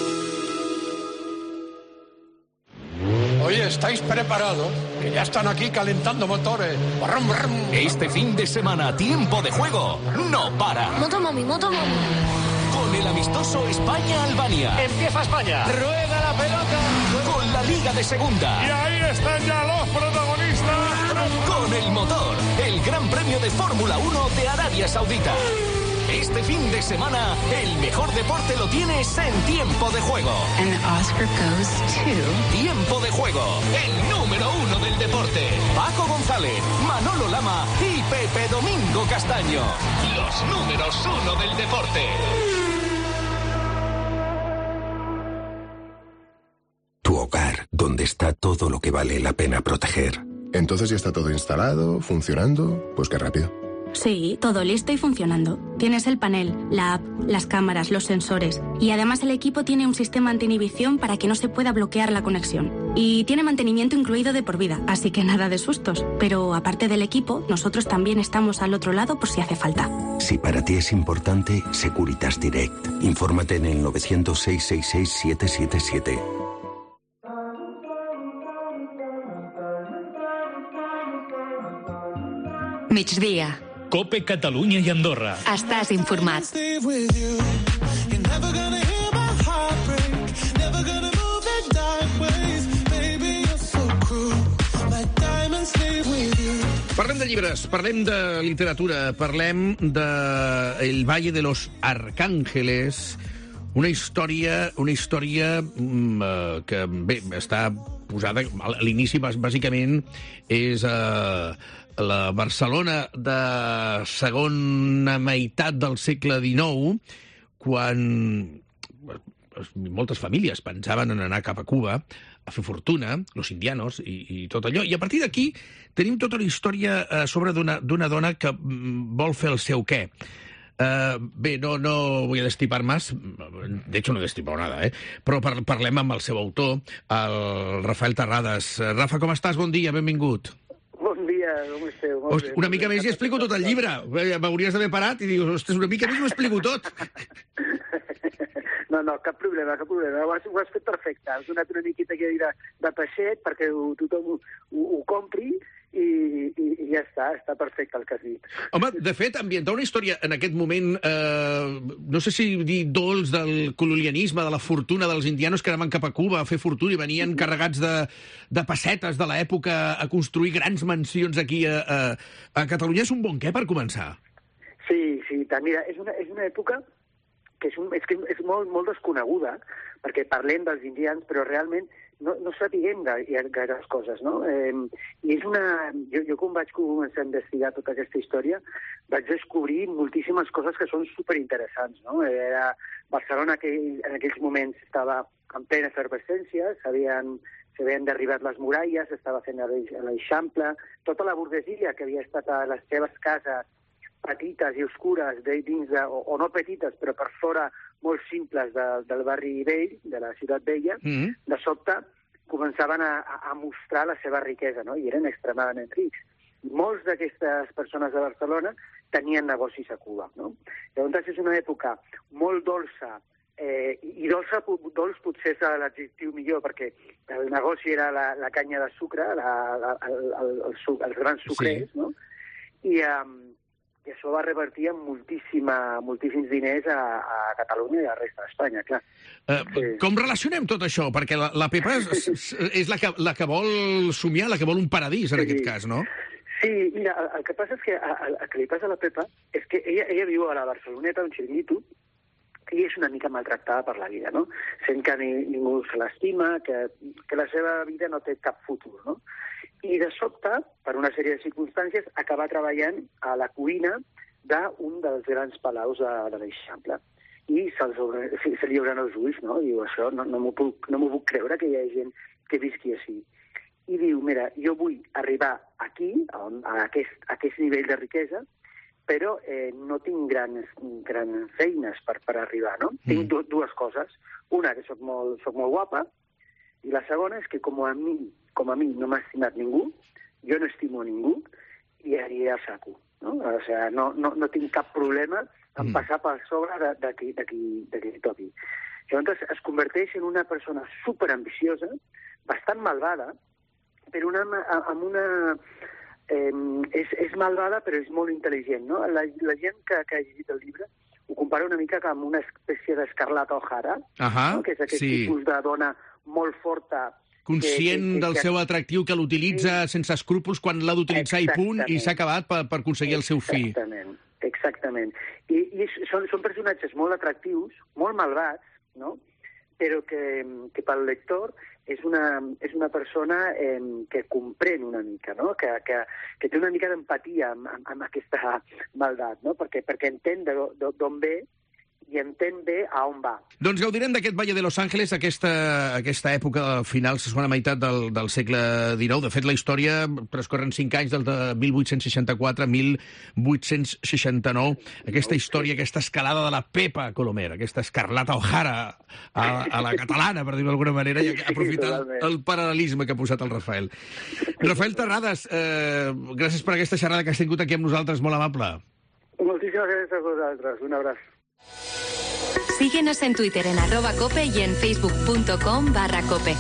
Oye, ¿estáis preparados? Que ya están aquí calentando motores. Brum, brum. Este fin de semana, tiempo de juego no para. Moto mami, moto mami. Con el amistoso España-Albania. Empieza España. Rueda la pelota. Con la Liga de Segunda. Y ahí están ya los protagonistas. Con el motor, el Gran Premio de Fórmula uno de Arabia Saudita. Este fin de semana, el mejor deporte lo tienes en Tiempo de Juego. And the Oscar goes to... Tiempo de Juego, el número uno del deporte. Paco González, Manolo Lama y Pepe Domingo Castaño. Los números uno del deporte. Tu hogar, donde está todo lo que vale la pena proteger. Entonces ya está todo instalado, funcionando, pues qué rápido. Sí, todo listo y funcionando. Tienes el panel, la app, las cámaras, los sensores. Y además el equipo tiene un sistema anti-inhibición para que no se pueda bloquear la conexión. Y tiene mantenimiento incluido de por vida, así que nada de sustos. Pero aparte del equipo, nosotros también estamos al otro lado por si hace falta. Si para ti es importante, Securitas Direct. Infórmate en el nueve cero cero, seis seis seis, siete siete siete. Migdia. Cope Catalunya i Andorra. Estàs informat. Parlem de llibres, parlem de literatura, parlem de El Valle de los Arcángeles, una història, una història mm, que bé, està posada a l'inici, bàsicament, és eh, la Barcelona de segona meitat del segle dinou, quan moltes famílies pensaven en anar cap a Cuba a fer fortuna, los indianos i, i tot allò. I a partir d'aquí tenim tota la història a sobre d'una dona que vol fer el seu què. Uh, bé, no, no voy a destipar más, de hecho no he destipado nada, eh? Però par parlem amb el seu autor, el Rafael Terrades. Rafa, com estàs? Bon dia, benvingut. Bon dia, com esteu? Molt Host, una mica més i explico tot el llibre. M'hauries d'haver parat i dius, ostres, una mica més ho explico tot. No, no, cap problema, cap problema. Ho has, ho has fet perfecte. Has donat una miqueta de, de peixet perquè ho, tothom ho, ho, ho compri i, i, i ja està, està perfecte el que has dit. Home, de fet, ambientar una història en aquest moment, eh, no sé si dir dolç del colonialisme, de la fortuna dels indianos que anaven cap a Cuba a fer fortuna i venien carregats de, de pessetes de l'època a construir grans mansions aquí a, a, a Catalunya, és un bon què per començar? Sí, sí, tant. Mira, és una, és una època que és, un, és, que és molt, molt desconeguda, perquè parlem dels indians, però realment no, no sapiguem gaire, gaire coses, no? Eh, I és una... Jo, jo quan vaig començar a investigar tota aquesta història, vaig descobrir moltíssimes coses que són superinteressants, no? Era Barcelona, que en aquells moments estava en plena efervescència, s'havien s'havien derribat les muralles, estava fent l'Eixample, tota la burgesia que havia estat a les seves cases petites i oscures, de, dins de, o, o no petites, però per fora molt simples de, del barri vell, de la ciutat vella, mm-hmm. de sobte començaven a, a mostrar la seva riquesa, no? I eren extremadament rics. Molts d'aquestes persones de Barcelona tenien negocis a Cuba, no? Llavors és una època molt dolça, eh, i dolça, dolç potser és l'adjectiu millor, perquè el negoci era la, la canya de sucre, la, la, el, el, el, el, els grans sucrers, sí. No? I... Um, i això va revertir en moltíssima, moltíssims diners a, a Catalunya i a la resta d'Espanya, clar. Uh, sí. Com relacionem tot això? Perquè la, la Pepa és, és la, que, la que vol somiar, la que vol un paradís, en sí. aquest cas, no? Sí, mira, el, el que passa és que el, el que li passa a la Pepa és que ella, ella viu a la Barceloneta, un xiringuito, i és una mica maltractada per la vida, no? Sent que ni, ningú se l'estima, que, que la seva vida no té cap futur, no? I de sobte, per una sèrie de circumstàncies, acaba treballant a la cuina d'un dels grans palaus de, de l'Eixample. I se'ls obre, se, se li obren els ulls, no? Diu, això no, no m'ho puc, no m'ho puc creure que hi ha gent que visqui així. i diu, mira, jo vull arribar aquí, a, a, aquest, a aquest nivell de riquesa, però eh, no tinc grans, grans feines per, per arribar, no? Mm. Tinc du dues coses. Una, que soc molt, soc molt guapa, i la segona és que com a mi, com a mi no m'ha estimat ningú, jo no estimo a ningú, i aniré al saco. No? O sigui, no, no, no tinc cap problema en mm. passar per sobre de, de, qui, de, qui, de qui toqui. Llavors es converteix en una persona superambiciosa, bastant malvada, però una, amb una... Eh, és, és malvada però és molt intel·ligent, no? La, la gent que, que ha llegit el llibre ho compara una mica amb una espècie d'Escarlata O'Hara, uh -huh, no? Que és aquest sí. tipus de dona molt forta, conscient que, que, que, del seu atractiu, que l'utilitza sí. sense escrúpols quan l'ha d'utilitzar i punt, i s'ha acabat per, per aconseguir el seu fi. Exactament, exactament. I, i són, són personatges molt atractius, molt malvats, no? Però que, que pel lector és una, és una persona eh, que comprèn una mica, no? que, que, que té una mica d'empatia amb, amb, amb aquesta maldat, no? perquè, perquè entén d'on ve i entén bé a on va. Doncs gaudirem d'aquest Valle de Los Ángeles, aquesta, aquesta època final, la segona meitat del, del segle dinou. De fet, la història transcorren cinc anys, del de mil vuit-cents seixanta-quatre a mil vuit-cents seixanta-nou. Aquesta història, aquesta escalada de la Pepa Colomer, aquesta Escarlata O'Hara a, a la catalana, per dir-ho d'alguna manera, i aprofitar el, el paral·lelisme que ha posat el Rafael. Rafael Terrades, eh, gràcies per aquesta xerrada que has tingut aquí amb nosaltres, molt amable. Moltíssimes gràcies a vosaltres. Un abraç. Síguenos en Twitter en arroba cope y en facebook.com barra cope.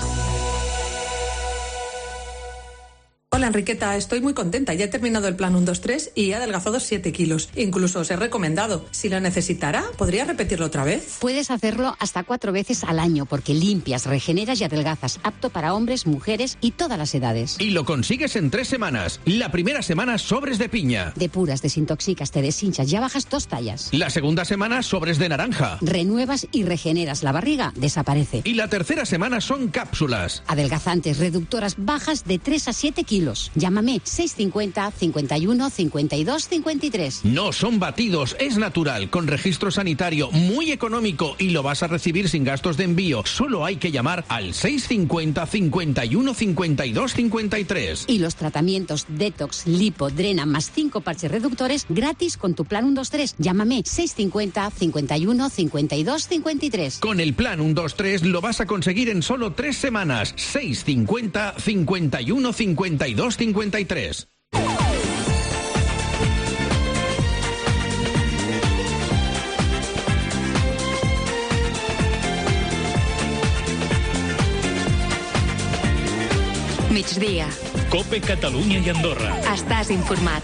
Hola Enriqueta, estoy muy contenta. Ya he terminado el plan uno dos tres y he adelgazado siete kilos. Incluso os he recomendado. Si lo necesitara, ¿podría repetirlo otra vez? Puedes hacerlo hasta cuatro veces al año porque limpias, regeneras y adelgazas. Apto para hombres, mujeres y todas las edades. Y lo consigues en tres semanas. La primera semana, sobres de piña. Depuras, desintoxicas, te deshinchas, ya bajas dos tallas. La segunda semana, sobres de naranja. Renuevas y regeneras. La barriga desaparece. Y la tercera semana son cápsulas. Adelgazantes, reductoras, bajas de tres a siete kilos. Llámame seis cincuenta, cincuenta y uno, cincuenta y dos, cincuenta y tres. No son batidos, es natural, con registro sanitario, muy económico y lo vas a recibir sin gastos de envío. Solo hay que llamar al seis cincuenta, cincuenta y uno, cincuenta y dos, cincuenta y tres. Y los tratamientos Detox, Lipo, Drena más cinco parches reductores gratis con tu plan uno dos tres. Llámame seis cincuenta, cincuenta y uno, cincuenta y dos, cincuenta y tres. Con el plan uno dos tres lo vas a conseguir en solo tres semanas. seis cincuenta, cincuenta y uno, cincuenta y dos, cincuenta y tres. Migdia. Cope Catalunya i Andorra. Estàs informat.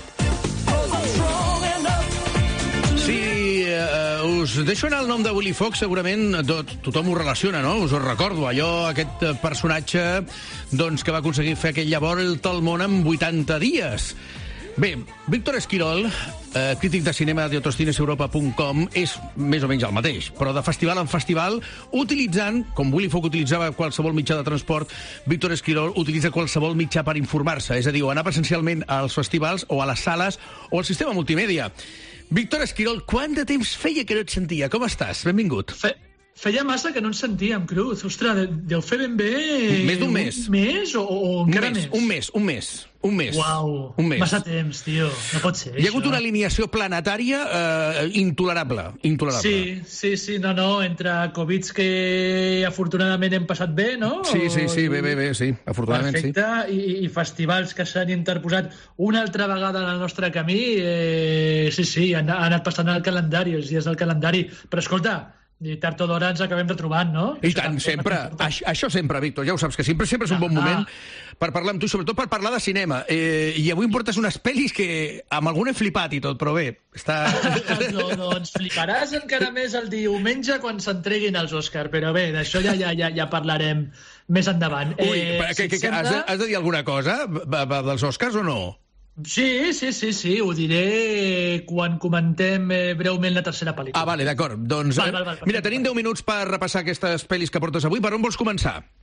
Si uh, us deixo anar el nom de Willy Fox, segurament tot, tothom ho relaciona, no? Us ho recordo, allò, aquest personatge doncs, que va aconseguir fer aquell llavors al món en vuitanta dies. Bé, Víctor Esquirol, eh, crític de cinema de otros cines europa punt com, és més o menys el mateix, però de festival en festival, utilitzant, com Willy Fox utilitzava qualsevol mitjà de transport, Víctor Esquirol utilitza qualsevol mitjà per informar-se, és a dir, o anar presencialment als festivals o a les sales o al sistema multimèdia. Víctor Esquirol, quant de temps feia que no et sentia? Com estàs? Benvingut. Fe, feia massa que no ens sentíem, Cruz. Ostres, deu fer ben bé... Més d'un mes. Un mes o, o encara més? Un mes, un mes. Un mes. Uau, un mes. Massa temps, tio. No pot ser, Hi ha hagut això. una alineació planetària eh, intolerable. intolerable. Sí, sí, sí, no, no, entre Covids que afortunadament hem passat bé, no? Sí, sí, sí, bé, bé, bé, sí, afortunadament Perfecte, sí. I, i festivals que s'han interposat una altra vegada en el nostre camí, eh, sí, sí, han, han anat passant el calendari, els dies del calendari, però escolta, i tard o d'hora ens acabem retrobant, no? I tant, sempre. Això, això sempre, Víctor, ja ho saps, que sempre sempre és un bon moment per parlar amb tu, sobretot per parlar de cinema. Eh, I avui em portes unes pel·lis que amb algun he flipat i tot, però bé, està... No, no, ens fliparàs encara més el diumenge quan s'entreguin els Òscar, però bé, d'això ja, ja, ja, ja parlarem més endavant. Ui, eh, que, que, que, has, de, has de dir alguna cosa dels Òscars o no? Sí, sí, sí, sí, ho diré quan comentem eh, breument la tercera pel·lícula. Ah, vale, d'acord. Doncs, val, val, val, mira, tenim deu minuts per repassar aquestes pel·lis que portes avui. Per on vols començar?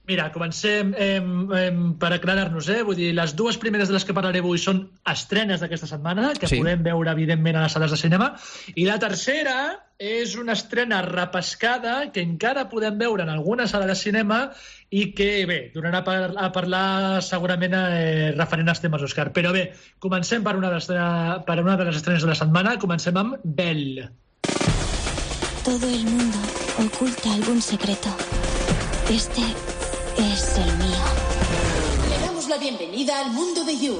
Mira, comencem eh, eh, per aclarar-nos, eh? Vull dir, les dues primeres de les que parlaré avui són estrenes d'aquesta setmana, que sí. podem veure, evidentment, a les sales de cinema, i la tercera és una estrena repescada que encara podem veure en alguna sala de cinema i que, bé, donarà a, par a parlar segurament eh, referent als temes Òscar. Però bé, comencem per una, de per una de les estrenes de la setmana, comencem amb Belle. Todo el mundo oculta algún secreto. Este es el mío. Le damos la bienvenida al mundo de You.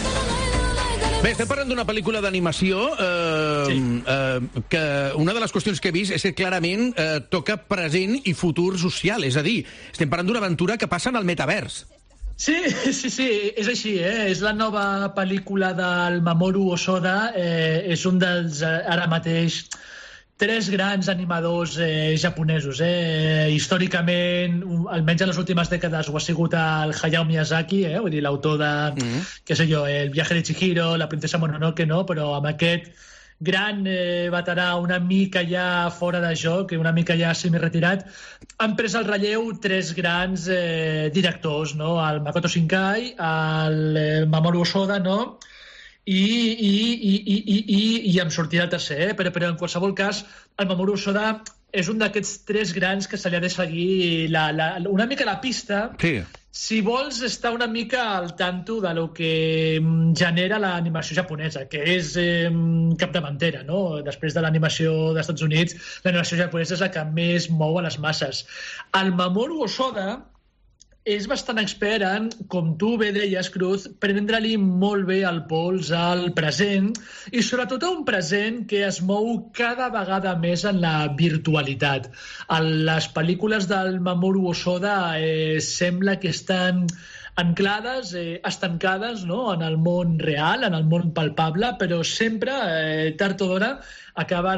Bé, estem parlant d'una pel·lícula d'animació eh, sí. eh, que una de les qüestions que he vist és que clarament eh, toca present i futur social, és a dir, estem parlant d'una aventura que passa en el metavers. Sí, sí, sí, és així, eh? És la nova pel·lícula del Mamoru Hosoda, eh, és un dels, eh, ara mateix, tres grans animadors eh, japonesos. Eh? Històricament, um, almenys en les últimes dècades, ho ha sigut el Hayao Miyazaki, eh? Vull dir, l'autor de, mm. què sé jo, El viaje de Chihiro, La princesa Mononoke, no? Però amb aquest gran eh, veterà una mica ja fora de joc, una mica ja semi-retirat, han pres el relleu tres grans eh, directors, no? El Makoto Shinkai, el, el Mamoru Hosoda, no? I, i, i, i, i, i, i em sortirà el tercer, eh? però, però en qualsevol cas el Mamoru Hosoda és un d'aquests tres grans que se li ha de seguir la, la, una mica la pista sí. si vols estar una mica al tanto de lo que genera l'animació japonesa, que és eh, capdavantera, no? Després de l'animació dels Estats Units, l'animació japonesa és la que més mou a les masses. El Mamoru Hosoda és bastant expert en, com tu bé deies, Cruz, prendre-li molt bé el pols al present i sobretot a un present que es mou cada vegada més en la virtualitat. Les pel·lícules del Mamoru Hosoda eh, sembla que estan anclades, eh, estancades, no? En el món real, en el món palpable, però sempre, eh, tard o d'hora, acaba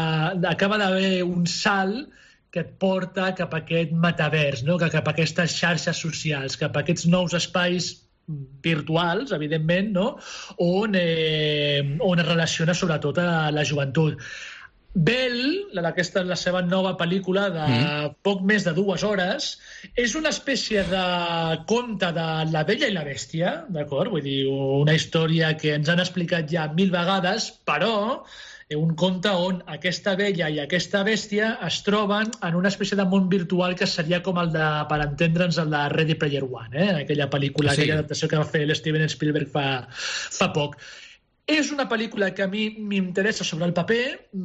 d'haver un salt que et porta cap a aquest metavers, no? Cap a aquestes xarxes socials, cap a aquests nous espais virtuals, evidentment, no? on, eh, on es relaciona sobretot a la joventut. Belle, aquesta és la seva nova pel·lícula de mm. poc més de dues hores, és una espècie de conte de La Bella i la Bèstia, d'acord? Vull dir, una història que ens han explicat ja mil vegades, però un conte on aquesta vella i aquesta bèstia es troben en una espècie de món virtual que seria com el de, per entendre'ns, el de Ready Player One, eh? Aquella pel·lícula, sí. aquella adaptació que va fer l'Steven Spielberg fa, fa poc. És una pel·lícula que a mi m'interessa sobre el paper.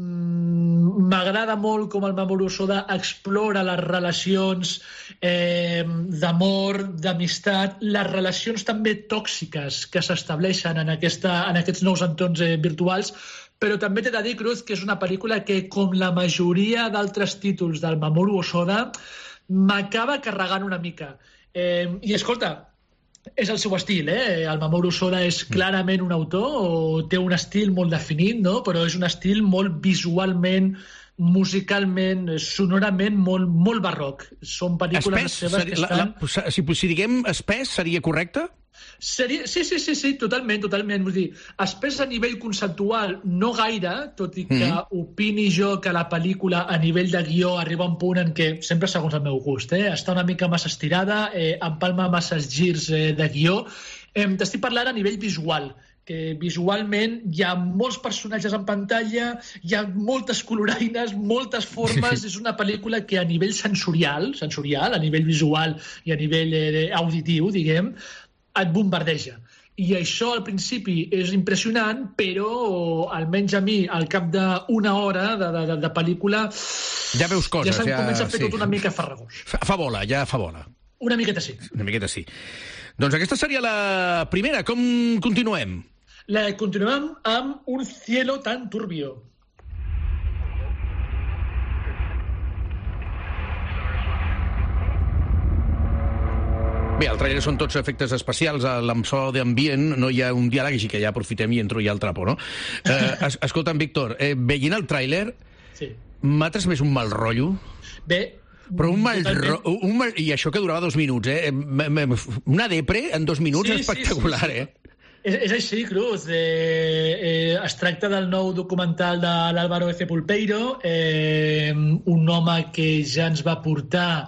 M'agrada molt com el Mamoru Hosoda explora les relacions eh, d'amor, d'amistat, les relacions també tòxiques que s'estableixen en, aquesta, en aquests nous entorns eh, virtuals, però també t'he de dir, Cruz, que és una pel·lícula que, com la majoria d'altres títols del Mamoru Hosoda, m'acaba carregant una mica. Eh, I, escolta, és el seu estil, eh? El Mamoru Hosoda és clarament un autor, té un estil molt definit, no? Però és un estil molt visualment, musicalment, sonorament, molt, molt barroc. Són pel·lícules espès, seves que estan... La, la, si, si diguem espès, seria correcte? Seria, sí, sí, sí, sí, totalment, totalment. Vull dir, espès a nivell conceptual no gaire, tot i que mm. opini jo que la pel·lícula a nivell de guió arriba a un punt en què, sempre segons el meu gust, eh, està una mica massa estirada, eh, empalma massa girs eh, de guió. Eh, T'estic parlant a nivell visual, que visualment hi ha molts personatges en pantalla, hi ha moltes coloraines, moltes formes, és una pel·lícula que a nivell sensorial, sensorial, a nivell visual i a nivell eh, auditiu, diguem, et bombardeja. I això al principi és impressionant, però almenys a mi, al cap d'una hora de, de, de pel·lícula, ja veus coses, ja se'm ja, comença a fer sí. tot una mica farragós. Fa, fa bola, ja fa bola. Una miqueta sí. Una miqueta sí. Doncs aquesta seria la primera. Com continuem? La continuem amb Un cielo tan turbio. Bé, el trailer són tots efectes especials, amb so d'ambient, no hi ha un diàleg, així que ja aprofitem i entro ja al trapo, no? Eh, es, escolta'm, Víctor, eh, veient el trailer, sí. m'ha transmès un mal rotllo? Bé, però un mal, ro un mal... I això que durava dos minuts, eh? Una depre en dos minuts sí, espectacular, sí, sí, sí. eh? És, és així, Cruz. Eh, eh, es tracta del nou documental de l'Álvaro F. Pulpeiro, eh, un home que ja ens va portar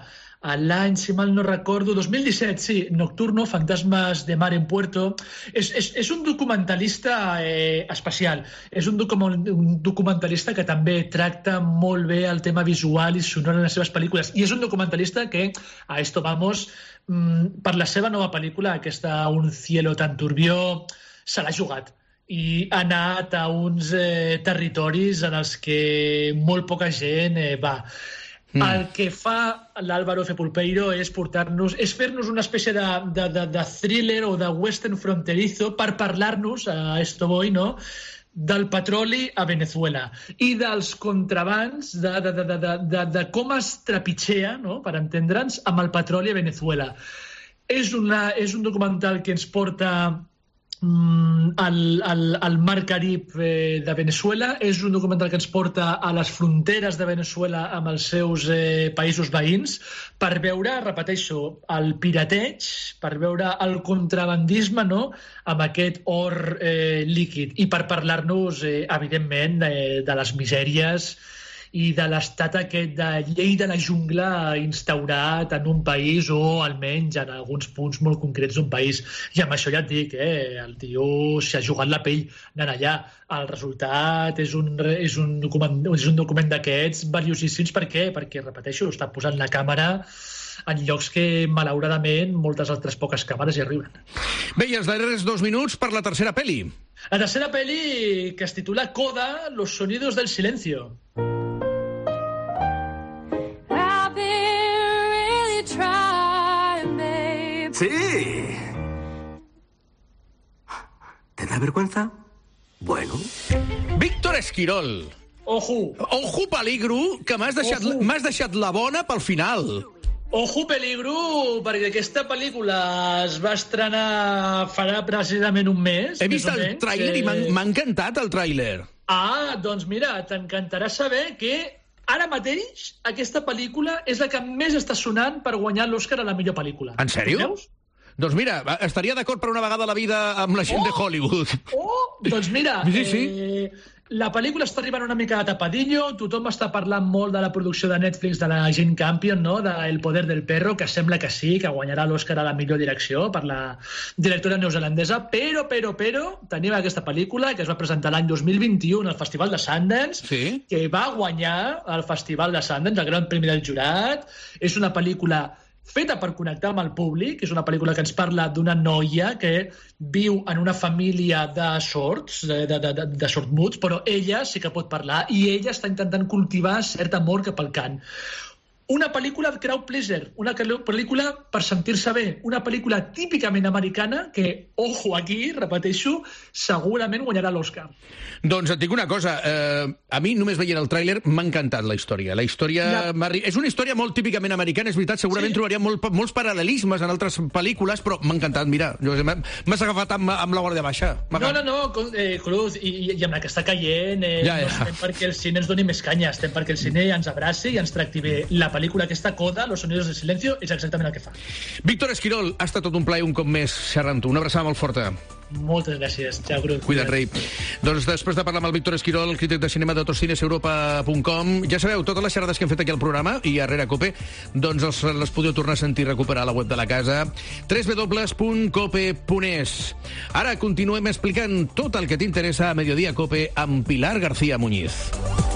a l'any, si mal no recordo, dos mil disset, sí, Nocturno, Fantasmes de Mar en Puerto. És, és, és un documentalista eh, especial. És un, docu un documentalista que també tracta molt bé el tema visual i sonor en les seves pel·lícules. I és un documentalista que, a esto vamos, mmm, per la seva nova pel·lícula, aquesta Un cielo tan turbio, se l'ha jugat i ha anat a uns eh, territoris en els que molt poca gent eh, va. Mm. El que fa l'Álvaro F. Pulpeiro és portar-nos, és fer-nos una espècie de, de, de, de thriller o de western fronterizo per parlar-nos, a esto voy, no?, del petroli a Venezuela i dels contrabans, de, de, de, de, de, de com es trepitgea, no?, per entendre'ns, amb el petroli a Venezuela. És, una, és un documental que ens porta Al, al, al mar Carib eh, de Venezuela. És un documental que ens porta a les fronteres de Venezuela amb els seus eh, països veïns per veure, repeteixo, el pirateig, per veure el contrabandisme, no?, amb aquest or eh, líquid, i per parlar-nos, eh, evidentment, eh, de les misèries i de l'estat aquest de llei de la jungla instaurat en un país, o almenys en alguns punts molt concrets d'un país. I amb això ja et dic, eh, el tio s'ha jugat la pell anant allà. El resultat és un, és un document, és un document d'aquests valiosíssims. Per què? Perquè, repeteixo, està posant la càmera en llocs que, malauradament, moltes altres poques càmeres hi arriben. Bé, i els darrers dos minuts per la tercera peli. La tercera peli, que es titula Coda, los sonidos del silencio. ¡Sí! ¿Te da vergüenza? Bueno. Víctor Esquirol. Ojo. Ojo, peligro, que m'has deixat, m'has deixat la bona pel final. Ojo, peligro, perquè aquesta pel·lícula es va estrenar farà precisament un mes. He vist el tràiler eh... i m'ha encantat el tràiler. Ah, doncs mira, t'encantarà saber que ara mateix, aquesta pel·lícula és la que més està sonant per guanyar l'Oscar a la millor pel·lícula. En sèrio? Doncs mira, estaria d'acord per una vegada a la vida amb la gent oh! de Hollywood. Oh! Doncs mira, sí, sí. Eh, la pel·lícula està arribant una mica de tapadillo, tothom està parlant molt de la producció de Netflix de la Jane Campion, no?, de El poder del perro, que sembla que sí, que guanyarà l'Oscar a la millor direcció per la directora neozelandesa, però, però, però, tenim aquesta pel·lícula que es va presentar l'any dos mil vint-i-u al Festival de Sundance, sí? que va guanyar el Festival de Sundance, el Gran Premi del Jurat. És una pel·lícula feta per connectar amb el públic. És una pel·lícula que ens parla d'una noia que viu en una família de sords, de, de, de, de sordmuts, però ella sí que pot parlar i ella està intentant cultivar cert amor cap al cant. Una pel·lícula de crowd pleaser, una pel·lícula per sentir-se bé, una pel·lícula típicament americana que, ojo aquí, repeteixo, segurament guanyarà l'Oscar. Doncs et dic una cosa, eh, a mi només veient el tràiler m'ha encantat la història. La història ja. És una història molt típicament americana, és veritat, segurament sí. trobaríem molt, molts paral·lelismes en altres pel·lícules, però m'ha encantat, mira, m'has agafat amb, amb la guàrdia baixa. No, no, no, eh, Cruz, i, i amb la que està caient, eh, ja, ja. no estem perquè el cine ens doni més canya, estem perquè el cine ens abraci i ens tracti bé. La pel·lícula aquesta Coda, Los sonidos del silencio, és exactament el que fa. Víctor Esquirol, ha estat tot un plaer un cop més xerrar amb tu. Una abraçada molt forta. Moltes gràcies. Ciao, Cruz. Cuida't, rei. Doncs després de parlar amb el Víctor Esquirol, el crític de cinema d'Autocines Europa punt com, ja sabeu, totes les xerrades que hem fet aquí al programa i a Rere Cope, doncs els, les podeu tornar a sentir i recuperar a la web de la casa, w w w punt cope punt es. Ara continuem explicant tot el que t'interessa a Mediodía Cope amb Pilar García Muñiz.